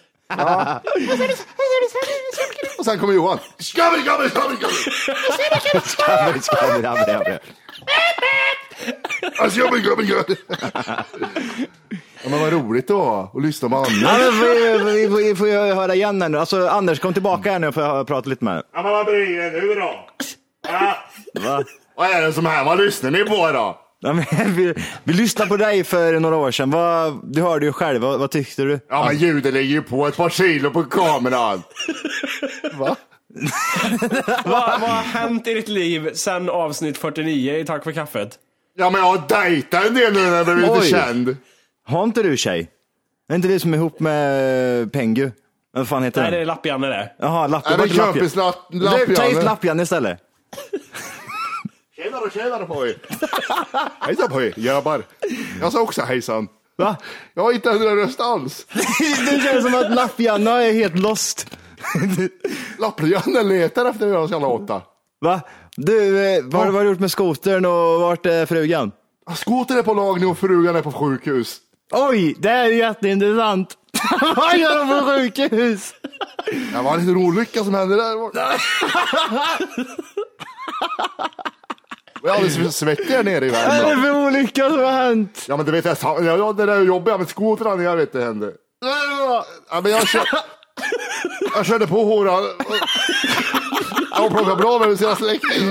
Och sen kommer Johan. Skabber, skabber, skabber, skabber. Skabber, skabber, skabber, skabber. Skabber, skabber, skabber. Ja, men vad roligt det var att lyssna med Anders. Ja, men vi, vi, vi, vi får ju höra igen här nu. Alltså, Anders, kom tillbaka här nu för jag prata lite med. Ja, men vad bryr er nu då? Ja. Va? Vad är det som här? Vad lyssnar ni på då? Ja, men, vi, vi lyssnade på dig för några år sedan. Vad, du hörde ju själv. Vad, vad tyckte du? Ja, men ljudet lägger ju på ett par kilo på kameran. Va? Vad, vad har hänt i ditt liv sen avsnitt fyrtionio i Tack för kaffet? Ja, men jag har dejtat en del nu när jag blev lite Oj. känd. Har inte du tjej? Är inte det som är ihop med Pengu? Vad fan heter Nej, det den? är Lappjanne det. Jaha, Lapp, Är det Lapp, kompis Lapp- Du, Ta hit Lappjanne? Lappjan istället. Tjenare, tjenare på er. Hejsan på er, grabbar. Jag sa också hejsan. Va? Jag har inte ändrat röst alls. Det känns som att Lapp-Janna är helt lost. Lapp-Janna letar efter hur jag ska låta. Va? Du, eh, vad har du gjort med skotern och vart är frugan? Skotern är på lagning och frugan är på sjukhus. Oj, det är jätteintressant. Vad gör de på sjukhus? Det var en liten olycka som hände där. Jag är alldeles svettig här nere i Vad är det Värmland. för olycka som har hänt? Ja, men det vet jag. Ja, det där jobbiga med skotern, jag vet det hände. Ja, men jag, kör, jag körde på horan. Jag plockade bra med sina släkten.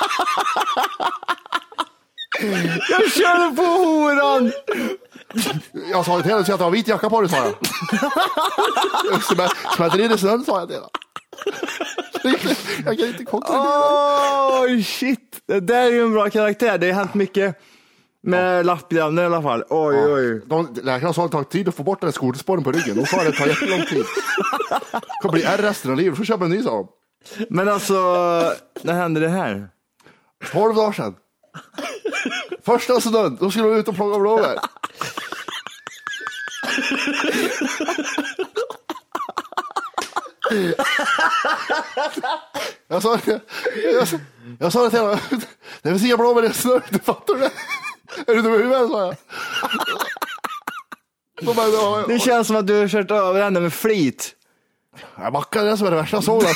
Jag körde på horan. Jag sa till henne att jag har vit jacka på dig, sa jag. Smätter in i snön, sa jag till henne. Jag kan inte kontrollera. Oj, oh, shit. Det där är ju en bra karaktär. Det har hänt mycket med Lapp-Janna i alla fall. Oj, ja. oj. De, läkarna sa att det tar tid att få bort den skoterspåren på ryggen. De sa att det tar jättelång tid. Det kommer bli ärr resten av livet. Du får köpa en ny, sa de. Men alltså, när hände det här? tolv dagar sedan. Första snön, då skulle de ut och plocka blåbär. Jag sa det, jag, jag sa det till henne. Det vill säga blåbär, det är snö, du fattar det. Är du dum i huvudet, sa jag. Så bara, ja, Det känns som att du har kört över henne med flit. Jag backade, det som är det värsta jag såg.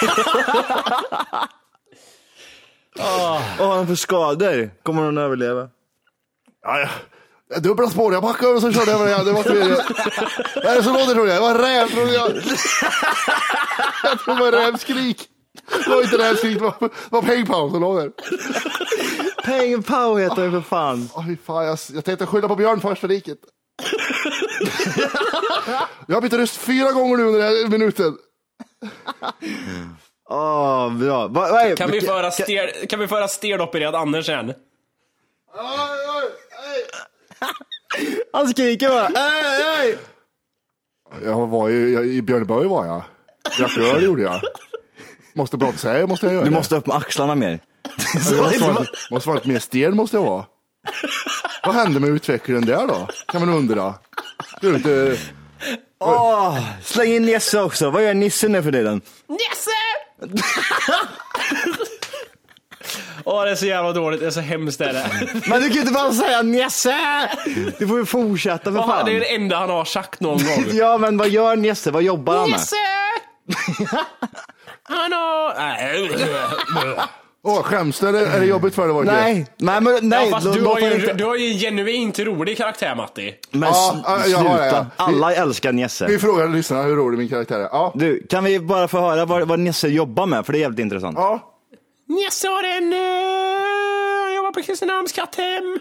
Åh, oh, oh, för skador. Kommer hon överleva? Ja, ja. Dubbla spår, jag backade och så körde jag igen. Det var tredje. Det är så låter, tror jag. Det var räv, tror jag. Jag tror det var rävskrik. Det var inte rävskrik, det var, det var pengpau som låg där. Pengpau heter det för fan. Oj, fan, jag, jag tänkte skylla på Björn första riket. Jag har bytt röst fyra gånger nu under den här minuten. Åh, oh, bra. Va, va, kan, vi föra ster, kan vi föra sterdopererad Anders än? Han skriker bara. Ej, ej. Jag var ju, jag, i Björneborg var jag. Drack öl gjorde jag. Måste brott säga, måste jag göra. Du måste upp med axlarna mer. Jag måste vara, måste vara mer sten, måste jag vara. Vad hände med utvecklingen där då? Kan man undra. Du inte... Åh, oh, släng in Nisse också. Vad gör Nisse nu för tiden? Nisse! Åh, oh, det är så jävla dåligt. Det är så hemskt är det. Men du kan inte bara säga Nisse. Du får ju fortsätta för fan. Det är det enda han har sagt någon gång. Ja, men vad gör Nisse? Vad jobbar han med? Nisse! Han har... Åh, oh, skäms det? Är det jobbigt för dig? Nej, nej, men nej. Ja, fast du, har ju, inte... du har ju en genuint rolig karaktär, Matti. Men ja, s- jag har det, ja. Alla älskar Nisse. Vi frågar lyssnarna hur rolig min karaktär är. Ja. Du, kan vi bara få höra vad, vad Nisse jobbar med? För det är jävligt intressant. Ja. Nisse har en... Uh, han jobbar på Kristinehamns katthem.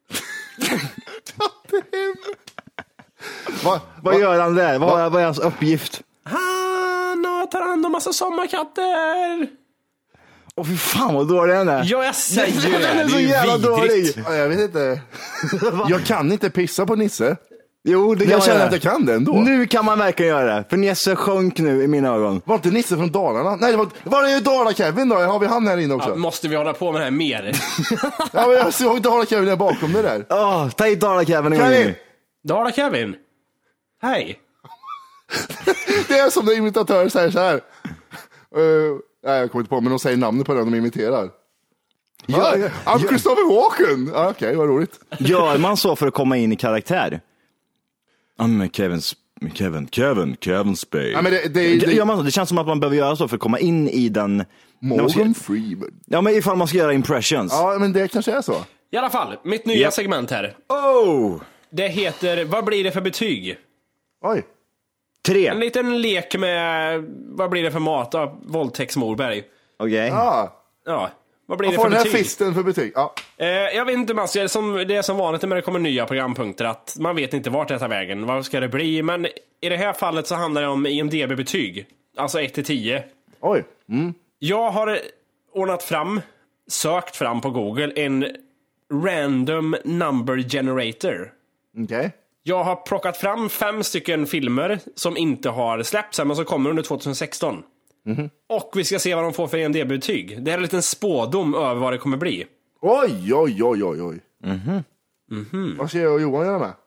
Katthem. Va, vad va? gör han där? Vad, va? vad är hans uppgift? Han tar hand om massa sommarkatter. Åh, fy fan vad dålig den är. Ja, jag säger det. Den är så jävla dålig. Ja, jag vet inte. Jag kan inte pissa på Nisse. Jo, det kan jag man känner göra. att jag kan det ändå. Nu kan man verkligen göra det. För Nisse sjönk nu i mina ögon. Var inte Nisse från Dalarna? Nej, det var, var det ju Dala-Kevin då? Har vi han här inne också? Ja, måste vi hålla på med det här mer? Ja, men jag såg Dala-Kevin där bakom det där. Åh, oh, ta hit Dala-Kevin en gång. Kevin! Dala-Kevin? Hej. Det är som när imitatörer säger så här. Uh, nej, jag kommer inte på, men de säger namnet på den de imiterar. Ja, ja, I'm ja. Christopher Walken. Ah, Okej, okay, vad roligt. Gör man så för att komma in i karaktär? Ja, men Kevin, Kevin, Kevin, Kevin Spade. Ja, men det, det, det, gör man så? Det känns som att man behöver göra så för att komma in i den... Morgan Freeman. Ja, men ifall man ska göra impressions. Ja, men det kanske är så. I alla fall, mitt nya yep. segment här. Oh! Det heter, vad blir det för betyg? Oj. Tre. En liten lek med, vad blir det för mat av Våldtäkts Morberg. Okej. Okay. Ja. Ja. Vad blir jag det för får den här betyg? fisten för betyg. Ja. Eh, jag vet inte, Mats, det är som, det är som vanligt när det kommer nya programpunkter att man vet inte vart det tar vägen. Vad ska det bli? Men i det här fallet så handlar det om I M D B-betyg. Alltså ett till tio. Oj. Mm. Jag har ordnat fram, sökt fram på Google en random number generator. Okej. Okay. Jag har plockat fram fem stycken filmer som inte har släppts men som kommer under tjugohundrasexton. Mm-hmm. Och vi ska se vad de får för I M D B-betyg. Det är en liten spådom över vad det kommer bli. Oj, oj, oj, oj, oj. Mm-hmm. Mm-hmm. Vad ska jag och Johan göra med?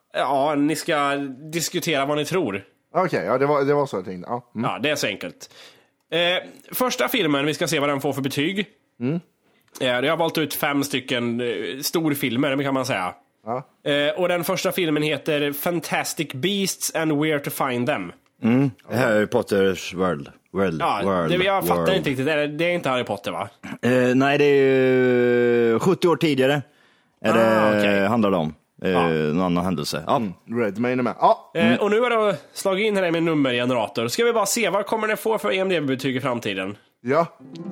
Ja, ni ska diskutera vad ni tror. Okej, okay, ja, det, var, det var så jag tänkte. Ja, mm. ja det är så enkelt. Eh, första filmen, vi ska se vad den får för betyg. Mm. Eh, jag har valt ut fem stycken eh, storfilmer, kan man säga. Ja. Eh, och den första filmen heter Fantastic Beasts and Where to Find Them. Mm. Harry Potters World. World. Ja, World. Det, jag fattar World. inte riktigt. Det är, det är inte Harry Potter, va? Eh, nej, det är ju sjuttio år tidigare. Är det, Ah, okay. handlar det om. Eh, ja. Någon annan händelse. Ja. Mm. Redmayne är med. Ja. Mm. Eh, och nu har jag slagit in här med nummergenerator. Ska vi bara se, vad kommer den få för E M D B-betyg i framtiden? Ja.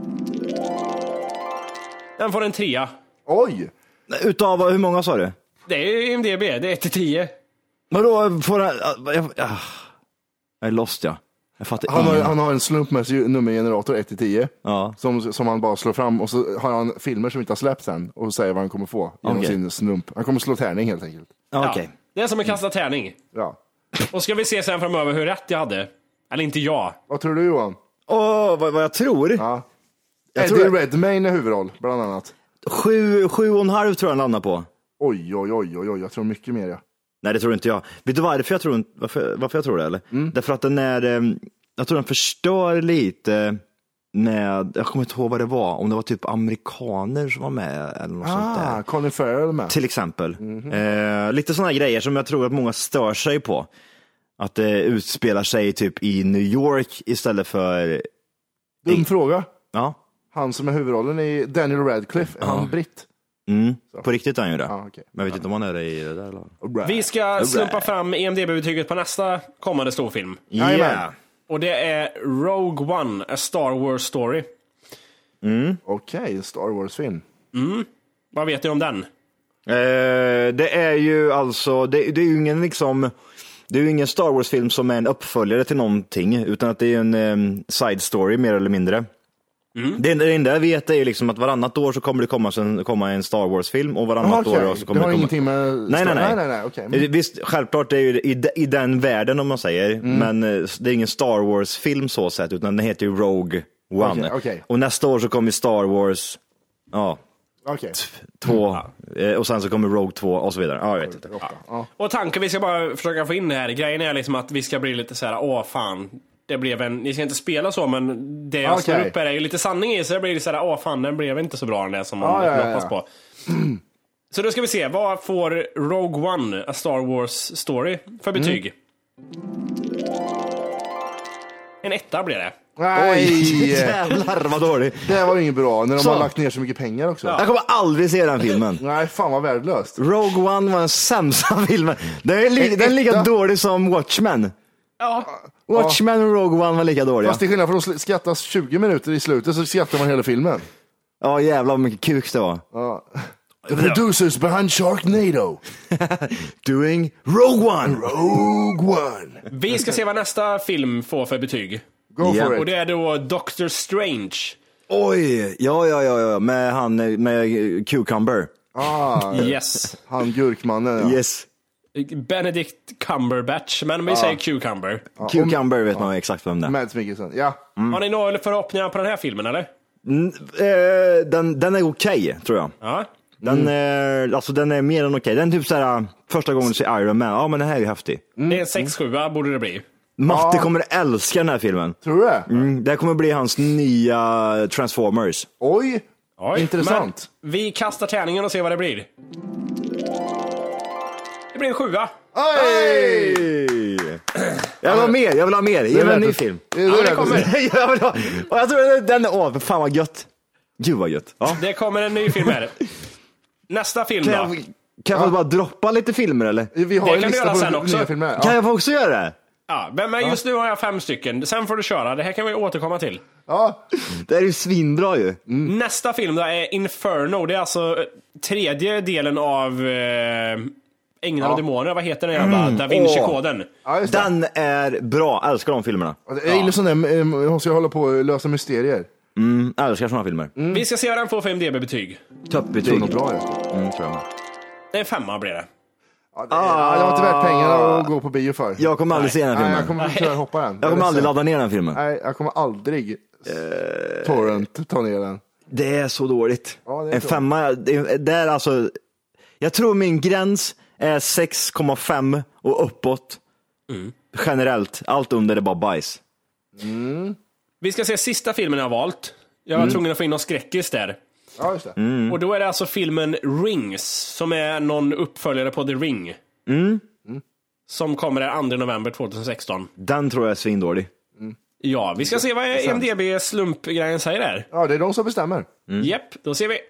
Den får en trea. Oj! Utav, hur många sa du? Det är E M D B, det är ett till tio. Vadå, får den... Jag, jag, jag är lost, ja. Jag fattar han, har, ingen. han har en slumpmässig nummergenerator ett till tio. Ja. Som, som han bara slår fram. Och så har han filmer som inte har släppts än. Och säger vad han kommer få genom Okay. sin slump. Han kommer slå tärning helt enkelt. Ja, okay. Ja, det är som att kasta tärning. Ja. Och ska vi se sen framöver hur rätt jag hade. Eller inte jag. Vad tror du, Johan? Åh, vad, vad jag tror? Ja. Jag Eddie tror Redmayne är huvudroll, bland annat. Sju, sju och en halv tror jag han landar på. Oj, oj, oj, oj, oj. Jag tror mycket mer, ja. Nej, det tror inte jag. Vet du varför jag tror, varför, varför jag tror det? Eller? Mm. Därför att den är, jag tror den förstör lite med, jag kommer inte ihåg vad det var, om det var typ amerikaner som var med eller något ah, sånt där. Colin Farrell med. Till exempel. Mm-hmm. Eh, lite sådana grejer som jag tror att många stör sig på. Att det utspelar sig typ i New York istället för... Dum I... fråga. Ja. Han som är huvudrollen i Daniel Radcliffe, är ja. han britt? Mm. På riktigt är han ju det. Ah, okay. Men jag vet inte om han är det i det där. Eller? Vi ska slumpa fram E M D B-betyget på nästa kommande storfilm. Yeah. Och det är Rogue One, A Star Wars Story. Mm. Okej, okay, Star Wars-film. Mm. Vad vet du om den? Eh, det är ju alltså, det, det är ju ingen liksom, det är ju ingen Star Wars-film som är en uppföljare till någonting, utan att det är en um, side story mer eller mindre. Mm. Det, det enda jag vet är ju liksom att varannat år så kommer det komma, sen, komma en Star Wars-film och varannat okay. år så kommer det har det komma... ingenting med... Nej, nej, nej. nej, nej, nej. Okay. Mm. Visst, självklart det är ju i, i den världen om man säger, mm. men det är ingen Star Wars-film så sett, utan den heter ju Rogue One. Okay, okay. Och nästa år så kommer Star Wars, ja, okay. t- två, mm. och sen så kommer Rogue två och så vidare. Ja, jag vet inte. Ja. Ja. Och tanken, vi ska bara försöka få in det här. Grejen är liksom att vi ska bli lite så här, åh fan, det blev en, ni ska inte spela så, men det jag okay. slår upp är ju lite sanning i, så det blir det så här, åh fan, den blev inte så bra den där som man ah, ja, hoppas ja, ja. på. Så då ska vi se, vad får Rogue One, A Star Wars Story för betyg? Mm. En etta blir det. Nej, jävlar vad dålig. Det var ju inget bra när de så. har lagt ner så mycket pengar också. Ja. Jag kommer aldrig se den filmen. Nej, fan vad värdelöst. Rogue One var den sämsta filmen. Den är, li- den är lika dålig som Watchmen. Ja. Watchmen och Rogue One var lika dåliga. Fast det är skillnad, för de skrattas tjugo minuter i slutet så skrattar man hela filmen. Ja, jävlar vad mycket kuk det var. Ja. The producers behind Sharknado doing Rogue One. Rogue One. Vi ska se vad nästa film får för betyg. Go yeah. for it. Och det är då Doctor Strange. Oj, ja, ja, ja, ja. Med han, med Cucumber. Ah, yes. Han gurkmannen, ja. Yes. Benedict Cumberbatch, men vi ah. säger Cucumber. Ah. Cucumber vet man ah. exakt vem det är. Mads Mikkelsen, ja. Mm. Har ni några förhoppningar på den här filmen, eller? Mm, eh, den, den är okej, okay, tror jag. Ja. Den, mm. är, alltså, den är mer än okej. Okay. Den är typ såhär, första gången du ser Iron Man. Ja, men det här är ju häftigt. Mm. Det är en sex sju borde det bli. Matte ja. kommer älska den här filmen. Tror du det? Mm, det kommer bli hans nya Transformers. Oj, Oj. intressant. Men vi kastar tärningen och ser vad det blir. Det blir en sjua. Oj! Jag vill ha mer, jag vill ha mer. Ge mig en ny film. Det är det, ja, det kommer. jag vill ha. Och jag tror den är, åh, fan vad gött. Gud vad gött. Ja. Det kommer en ny film här. Nästa film kan då. Jag, kan jag ja. bara droppa lite filmer eller? Vi har det en kan du göra sen också. Ja. Kan jag få också göra det? Ja, men just nu har jag fem stycken. Sen får du köra. Det här kan vi återkomma till. Ja. Det är ju svinbra ju. Mm. Nästa film då är Inferno. Det är alltså tredje delen av eh, Änglar och ja. demoner. Vad heter den jävla mm. Da Vinci-koden? Ja, den är bra. Jag älskar de filmerna. Jag gillar sån där, hon ska hålla på och lösa mysterier. Mm, jag älskar såna filmer. Mm. Vi ska se vad den får för M D B-betyg. Toppbetyg. Det är bra, ja. Mm, tror jag. Det är en femma blir det. Ja, det, ah, det var inte värt pengarna att gå på bio för. Jag kommer aldrig Nej. se den filmen. Nej, jag kommer köra hoppa den. Jag kommer aldrig ladda ner den filmen. Nej, jag kommer aldrig uh, torrent ta ner den. Det är så dåligt. Ja, det är en så. femma, det är, det är alltså... Jag tror min gräns är sex komma fem och uppåt. Mm. Generellt, allt under är bara bajs. Mm. Vi ska se sista filmen jag har valt. Jag var mm. tvungen att få in någon skräckis där. Ja, just det. Mm. Och då är det alltså filmen Rings, som är någon uppföljare på The Ring. Mm. Mm. Som kommer den andra november tjugohundrasexton. Den tror jag är svindålig. Mm. Ja, vi ska se vad M D B slumpgrejen säger där. Ja, det är de som bestämmer. Mm. Japp, då ser vi.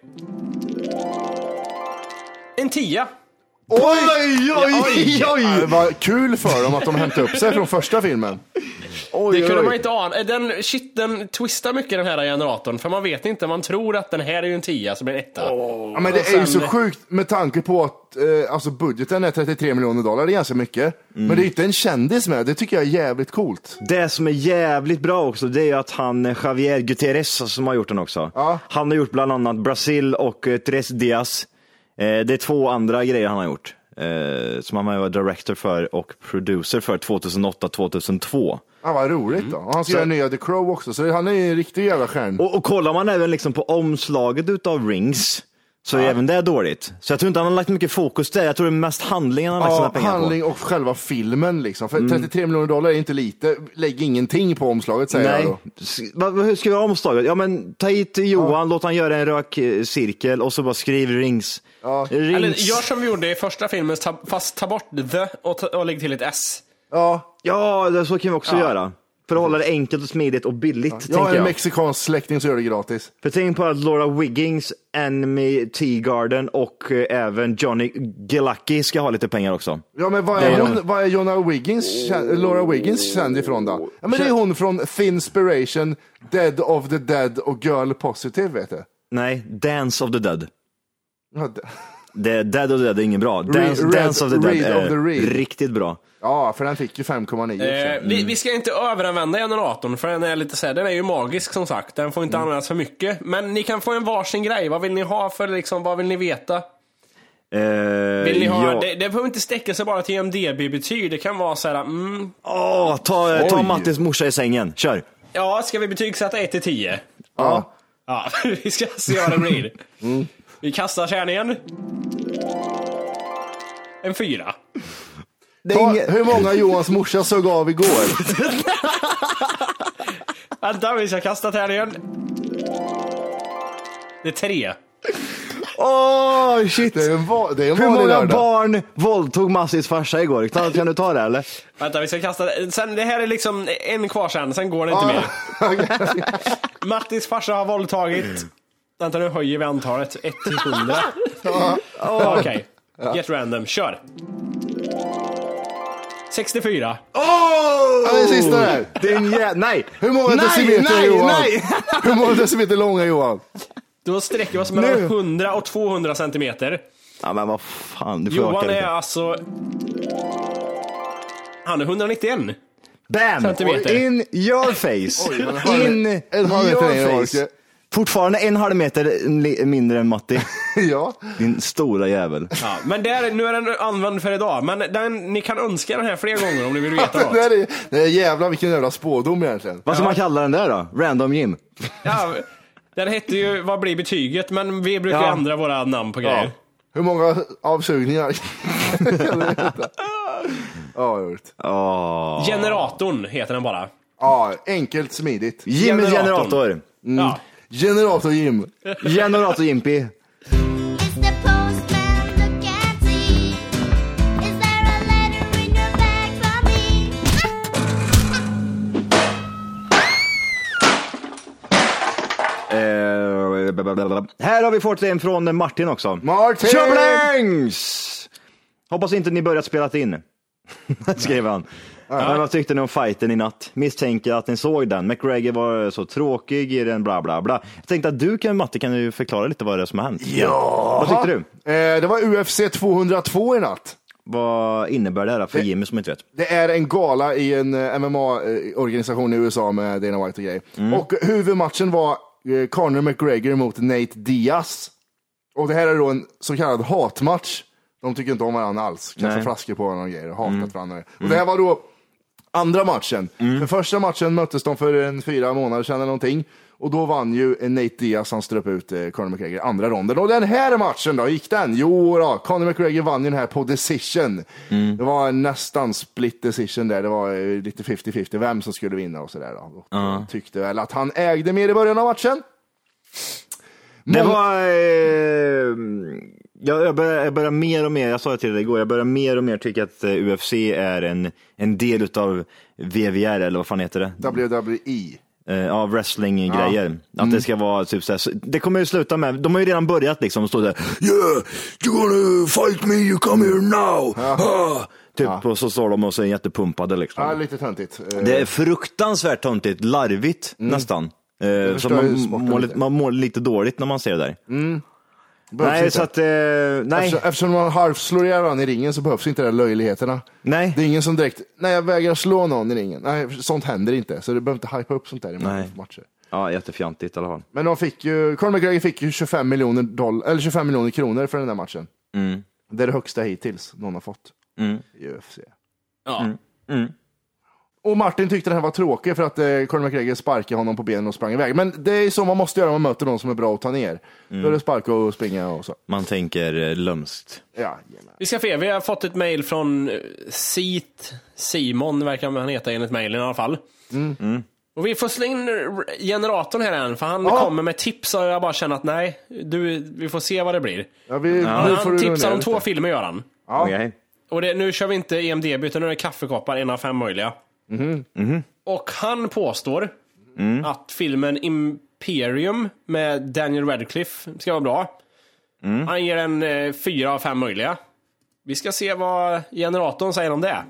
En tia. Oj, oj, oj, oj. Det var kul för dem att de hämtade upp sig från första filmen. Oj, det kunde oj. man inte ana. Den, shit, den twistar mycket den här generatorn. För man vet inte, man tror att den här är ju en tia som blir en etta. Oh. Ja, men det sen... är ju så sjukt med tanke på att eh, alltså budgeten är trettiotre miljoner dollar, det är ganska mycket. Mm. Men det är inte en kändis med, det tycker jag är jävligt coolt. Det som är jävligt bra också, det är att han, Javier Gutierrez, som har gjort den också. Ja. Han har gjort bland annat Brasil och eh, Tres Dias. Eh, det är två andra grejer han har gjort. Eh, som han var director för och producer för tjugohundraåtta tjugohundratvå. Ja, vad roligt då. Och han ska så... göra nya The Crow också, så han är ju en riktig jävla stjärn. Och, och kollar man även liksom på omslaget utav Rings, så är ja. även det dåligt. Så jag tror inte han har lagt mycket fokus där. Jag tror det är mest handlingen han har lagt ja, sina pengar på. handling och själva filmen liksom. För mm. trettiotre miljoner dollar är inte lite. Lägg ingenting på omslaget, säger Nej. jag då. Hur ska vi ha omslaget? Ja, men ta hit Johan, ja. låt han göra en rök cirkel och så bara skriv Rings. Ja. Rings. Eller gör som vi gjorde i första filmen, fast ta bort the och, ta, och lägg till ett S. Ja, ja det så kan vi också ja. göra. För att hålla det enkelt och smidigt och billigt. Ja, jag har en mexikansk släkting så gör det gratis. För tänk på att Laura Wiggins, Enemy Teagarden och eh, även Johnny Gilacki ska ha lite pengar också. Ja, men vad är, hon, vad är Jonna Wiggins, Laura Wiggins känd ifrån då? Ja, men det är hon från Thinspiration, Dead of the Dead och Girl Positive, vet du? Nej, Dance of the Dead. Ja, det... Det, Dead of the Dead är inget bra. Dance, Red, Dance of the Dead är of the riktigt bra. Ja, för den fick ju fem komma nio. Eh, mm. vi, vi ska inte överanvända generatorn, för den är lite så här, den är ju magisk som sagt. Den får inte mm. användas för mycket. Men ni kan få en varsin grej. Vad vill ni ha för liksom, vad vill ni veta? Eh, vill ni ha, ja. det, det behöver inte stäcka sig bara till M D B-betyg. Det kan vara så här, mm. Åh, ta, ta Mattis morsa i sängen. Kör. Ja, ska vi betygsätta ett till tio? Ja. Ja, vi ska se vad det blir. Mm. Vi kastar kärningen. En fyra. Ta, inget... Hur många Johans morsa såg av igår? Vänta, vi ska kasta tärningen. Det är tre. Åh, oh, shit. Det är en, va- det är en Hur många lördag. barn våldtog Massis farsa igår? Kan, kan du ta det, eller? Vänta, vi ska kasta. Sen, det här är liksom en kvar sen, sen går det inte ah. mer. Mattis farsa har våldtagit. Vänta, nu höjer vi antalet. ett till hundra. ah. Okej, okay. ja. Get random, kör. sextiofyra. Åh! Oh! Ja, det sista där. Det är en jä... Nej. Hur många nej, decimeter nej, Johan? Nej. Hur många decimeter långa Johan? Då sträcker vi oss mellan hundra och tvåhundra centimeter. Ja, men vad fan. Du får Johan är alltså... Han är hundranittioen. Bam! Centimeter. In your face. Oj, in en halv your face. Fortfarande en halv meter mindre än Matti. Ja. Din stora jävel. Ja, men där, nu är den använd för idag. Men den, ni kan önska den här fler gånger om ni vill veta något. det, är, det är jävla vilken jävla spådom egentligen. Vad ska ja. man kalla den där då? Random Jim? Ja, den hette ju Vad blir betyget? Men vi brukar ja. ändra våra namn på grejer. Ja. Hur många avsugningar? Ja, gjort. Oh. Generatorn heter den bara. Ja, enkelt, smidigt. Jim är generator. Mm. Ja. Generator Jim. Generator Jimpi. Här har vi fått en från Martin också. Martin! Tjobblängs! Hoppas inte ni börjat spela in. Skrev han. Ja. Men vad tyckte ni om fighten i natt? Misstänker att ni såg den. McGregor var så tråkig i den, bla bla bla. Jag tänkte att du kan, Matte, kan du förklara lite vad det är som har hänt? Ja! Vad tyckte du? Eh, det var U F C tvåhundratvå i natt. Vad innebär det här för det, Jimmy som inte vet? Det är en gala i en M M A-organisation i U S A med Dana White och grejer. Mm. Och huvudmatchen var Conor McGregor mot Nate Diaz. Och det här är då en så kallad hatmatch. De tycker inte om varandra alls. Kastar flaskor på varandra och grejer. Hatat mm. varandra. Och mm. det här var då andra matchen. Mm. För första matchen möttes de för en fyra månader sedan eller någonting. Och då vann ju Nate Diaz, han ströp ut eh, Conor McGregor andra ronden. Och den här matchen då, gick den? Jo då, Conor McGregor vann ju den här på decision. Mm. Det var nästan split decision där, det var eh, lite femtio femtio vem som skulle vinna och sådär då. Och uh. tyckte väl att han ägde mer i början av matchen. Det var... Eh, jag, jag, börjar, jag börjar mer och mer, jag sa det till dig igår, jag börjar mer och mer tycka att eh, U F C är en, en del utav V V R, eller vad fan heter det? W W E. Eh, av wrestling-grejer. Ja. Att mm. det ska vara typ såhär, det kommer ju sluta med, de har ju redan börjat liksom, och stå där, yeah, you wanna fight me, you come here now. Ja. Ah. Typ, ja. Och så står de och så är jättepumpade liksom. Ja, lite töntigt. Det är fruktansvärt töntigt, larvigt mm. nästan. Eh, så man, mår lite, man mår lite dåligt när man ser det där. Mm. Nej, så att, eh, nej. Eftersom, eftersom man halvt slår ihjäl varandra i ringen så behövs inte det där löjligheterna. Nej. Det är ingen som direkt, nej jag vägrar slå någon i ringen. Nej, sånt händer inte. Så du behöver inte hypa upp sånt där i nej. matcher. Ja, jättefjantigt i alla fall. Men de fick ju, Conor McGregor fick ju tjugofem miljoner dollar, eller tjugofem miljoner kronor för den där matchen. Mm. Det är det högsta hittills någon har fått mm. i U F C. Ja. Mm. Mm. Och Martin tyckte det här var tråkigt för att eh, Conor McGregor sparkade honom på benen och sprang iväg. Men det är så man måste göra när man möter någon som är bra att ta ner. Mm. Då är det sparka och springa och så. Man tänker eh, lömskt. Ja, vi ska se, vi har fått ett mejl från Sit Simon, verkar han heta enligt mejlen i alla fall. Mm. Mm. Och vi får slå in generatorn här än, för han ja. kommer med tips och jag bara känner att nej, du, vi får se vad det blir. Ja, vi, ja. Han, han tipsar om två filmer, gör han. Ja. Okay. Och det, nu kör vi inte E M D B, utan nu är det kaffekoppar, en av fem möjliga. Mm-hmm. Mm-hmm. Och han påstår mm. att filmen Imperium med Daniel Radcliffe ska vara bra. Mm. Han ger en eh, fyra av fem möjliga. Vi ska se vad generatorn säger om det.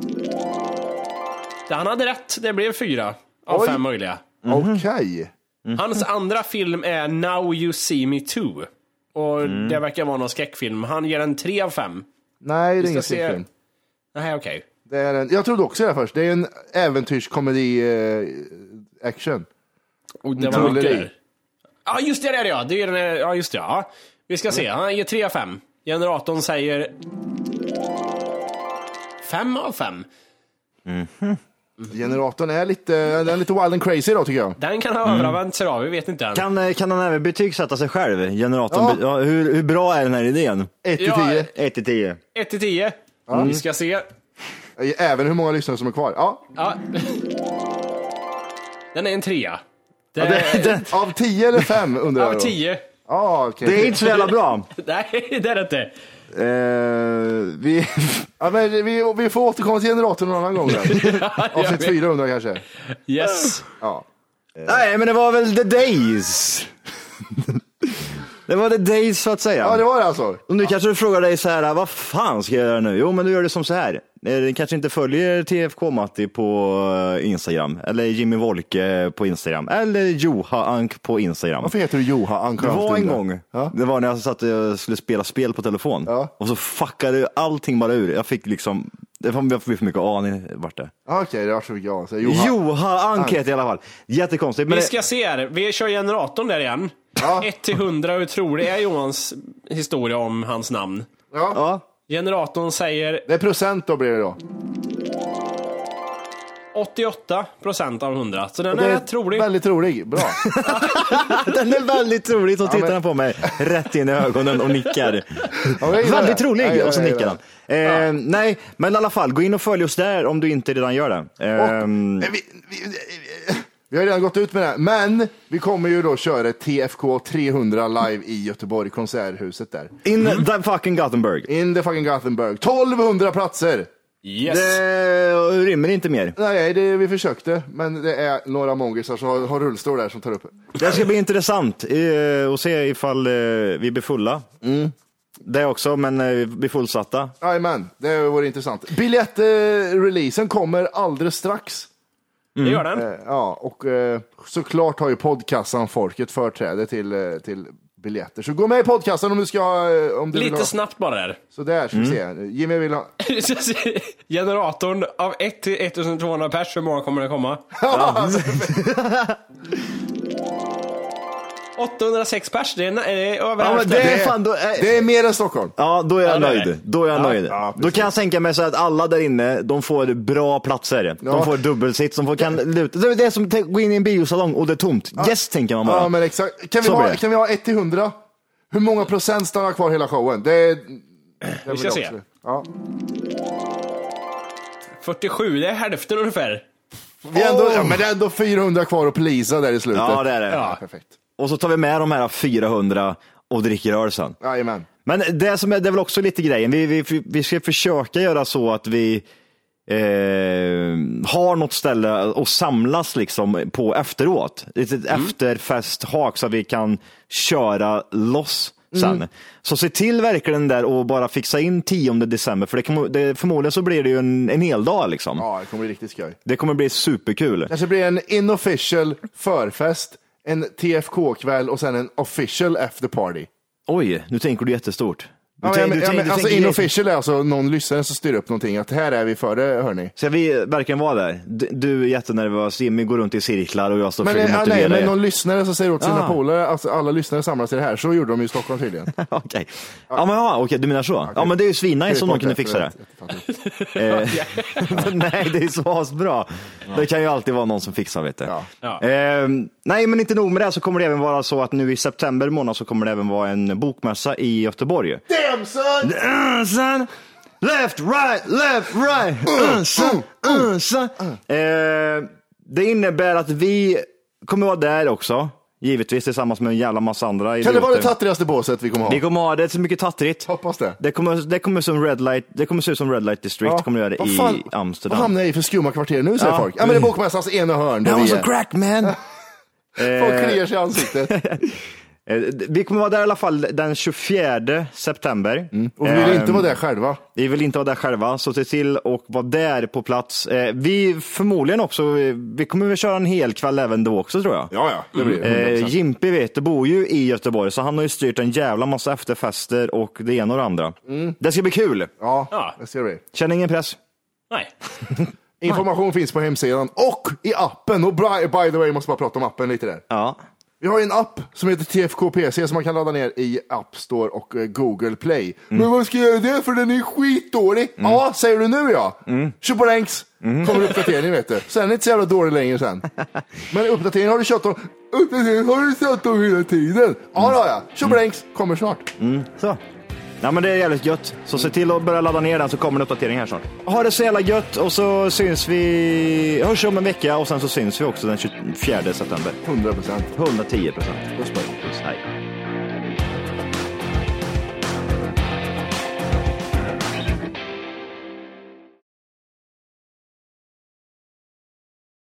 det han hade rätt, det blev fyra av Oj. fem möjliga. Mm-hmm. Okej. Okay. Mm-hmm. Hans andra film är Now You See Me Too. Och mm. det verkar vara någon skräckfilm. Han ger en tre av fem. Nej, det är ingen skräckfilm. Nej, okej. Okay. Det är en, jag trodde också det först. Det är en äventyrskomedi eh, action. Och det var mycket. Ja, just det, det är det, ja. Det är den, ja, just det, ja. Vi ska se, han ger tre av fem. Generatorn säger fem av fem. Mm-hmm. Generatorn är lite, den är lite wild and crazy då, tycker jag. Den kan ha mm. överanvänt sig av, vi vet inte än. Kan, kan han även betygsätta sig själv, generatorn? Ja. Be, ja, hur, hur bra är den här idén? ett till tio. ett till tio. ett till tio. Mm. Vi ska se. Även hur många lyssnare som är kvar. Ja. ja. Den är en trea. Det... Ja, det, det... Av tio eller fem undrar jag. Av tio. Ah, okay. Det är inte så jävla bra. Nej, det är det inte. Uh, vi... ja, men vi, vi får återkomma till generatorn någon annan gång. ja, avsnitt fyrahundra kanske. Yes. Ja. Uh. Nej, men det var väl The Days. Det var The Days, så att säga. Ja, det var det alltså. Och nu kanske du frågar dig så här, vad fan ska jag göra nu? Jo, men du gör det som så här. Du kanske inte följer T F K-Matti på Instagram, eller Jimmy Wolke på Instagram, eller Joha Ank på Instagram. Varför heter du Joha Ank? Det var en gång, ja? Det var när jag satt och skulle spela spel på telefon, ja. Och så fuckade allting bara ur. Jag fick liksom, det var för mycket aning vart det. Okej, okay, det var så mycket aning. Joha, Joha Ank heter i alla fall. Jättekonstigt. Vi men ska det... se här, vi kör generatorn där igen. Ja. ett till hundra, hur tror det är Johans historia om hans namn? Ja. Ja. Generatorn säger... Det är procent då blir det då. åttioåtta procent av hundra. Så den det är, är trolig. Väldigt trolig, bra. Den är väldigt trolig. Så tittar ja, men... han på mig rätt in i ögonen och nickar. Ja, väldigt trolig, ja, ja, och så nickar han. Eh, ja. Nej, men i alla fall, gå in och följ oss där om du inte redan gör det. Eh, och, vi, vi, vi, vi har redan gått ut med det, men vi kommer ju då köra T F K trehundra live i Göteborg, konserthuset där. In mm. the fucking Gothenburg. In the fucking Gothenburg. tolvhundra platser. Yes. Det rymmer inte mer. Nej, det, vi försökte, men det är några mongisar som har, har rullstol där som tar upp. Det ska bli intressant eh, att se ifall eh, vi blir fulla. Mm. Det också, men eh, vi blir fullsatta. Jajamän, det vore intressant. Biljettreleasen kommer alldeles strax. Mm. Det gör den. Eh, ja, och eh, såklart har ju podcastan folket företräde till, eh, till biljetter. Så gå med i podcastan om du ska eh, om du lite vill ha. Snabbt bara där. Så där ska vi mm. se. Jimmy vill ha. Generatorn av ett till ettusentvåhundra pers, hur många kommer det komma? åttahundrasex pers, det är, är det över Ja, men hälften. det är Det fan, då, är, det är mer än Stockholm. ja, då är jag Ja, det är nöjd. det. Då är jag Ja, nöjd. ja, Då kan jag tänka mig så att alla där inne, de får bra platser. De Ja. får dubbelsits, de får kan luta. Det är som att gå in i en biosalong och det är tomt. Yes, tänker man bara. Ja, men exakt. Kan vi, Så blir ha, det. kan vi ha ett till hundra? Hur många procent stannar kvar hela showen? Det är... Vi ska se. Ja. fyrtiosju, det är hälften ungefär. Vi är ändå, ja, men det är ändå fyrahundra kvar att plisa där i slutet. Ja, det är det. Ja, perfekt. Och så tar vi med de här fyrahundra och dricker öl sen. Jajamän. Men det som är, det är väl också lite grejen. Vi, vi, vi ska försöka göra så att vi eh, har något ställe att samlas liksom på efteråt. Ett mm. efterfesthak så att vi kan köra loss sen. Mm. Så se till verkligen där och bara fixa in tionde december. För det kan, det, förmodligen så blir det ju en, en hel dag liksom. Ja, det kommer bli riktigt skoj. Det kommer bli superkul. Kanske blir en inofficial förfest, en T F K-kväll och sen en official after party. Oj, nu tänker du jättestort. Du Ja, tänk, men, du tänk, ja, men, du alltså tänker- inofficial är alltså någon lyssnare som styr upp någonting. Att här är vi före, hörni. Ska vi verkligen vara där? Du, du är jättenervös, Jimmy går runt i cirklar och jag står och Men, försöker ja, motivera nej, men dig. någon lyssnare som säger åt sina Ah. polare, alltså alla lyssnare samlas i det här. Så gjorde de i Stockholm tydligen. Okej. Ja, men ja, okej, du menar så. Ja, men det är ju svinnice om någon kunde fixa det. Eh, Nej, det är så asbra. Det kan ju alltid vara någon som fixar, vet du. Ja. Ja. Eh, nej, men inte nog med det, så kommer det även vara så att nu i september månad så kommer det även vara en bokmässa i Göteborg. Damn son! Uh, son. Left, right, left, right. Uh, son. Uh, son. Eh, det innebär att vi kommer vara där också. Givetvis tillsammans med en jävla massa andra idioter. Kan det vara det tattrigaste båset vi kommer ha? Vi kommer ha det så mycket tattrigt. Hoppas det. Det kommer, det kommer som Red Light, det kommer se ut som Red Light District. Det kommer göra det Vad i fan- Amsterdam. Vad hamnar jag i för skumma kvarter nu, säger Ja. folk? Ja, men det är bokmässans ena hörn där That vi was a är. crack, man. Folk kliar sig i ansiktet. Eh, Vi kommer vara där i alla fall den tjugofjärde september. Och vi vill inte Ehm, vara där själva. Vi vill inte vara där själva, så se till och vara där på plats. Eh, Vi förmodligen också, vi kommer väl köra en hel kväll även då också, tror jag. Ja, ja, det blir det. Eh, Jimpi vet, det bor ju i Göteborg, så han har ju styrt en jävla massa efterfester och det ena och det andra. Det ska bli kul. Ja, Ja. det ser vi. Känner ingen press. Nej. Information finns på hemsidan och i appen. Och by, by the way, jag måste bara prata om appen lite där. Ja. Vi har ju en app som heter T F K P C som man kan ladda ner i App Store och eh, Google Play. Men vad ska jag göra det för den är skitdålig? Ja, säger du nu ja. Mm. Tjobolänks. Kommer uppdatering, vet du. Sen är det inte så jävla dålig längre sen. Men uppdateringen har du kört om. Uppdateringen har du kört om hela tiden. Ja, då ja. Tjobolänks. Kommer snart. Så. Ja, men det är jävligt gött. Så se till att börja ladda ner den så kommer en uppdatering här snart. Ha det så jävla gött och så syns vi, hörs om en vecka och sen så syns vi också den tjugofjärde september. hundra procent. hundratio procent. Puss på dig. Hej.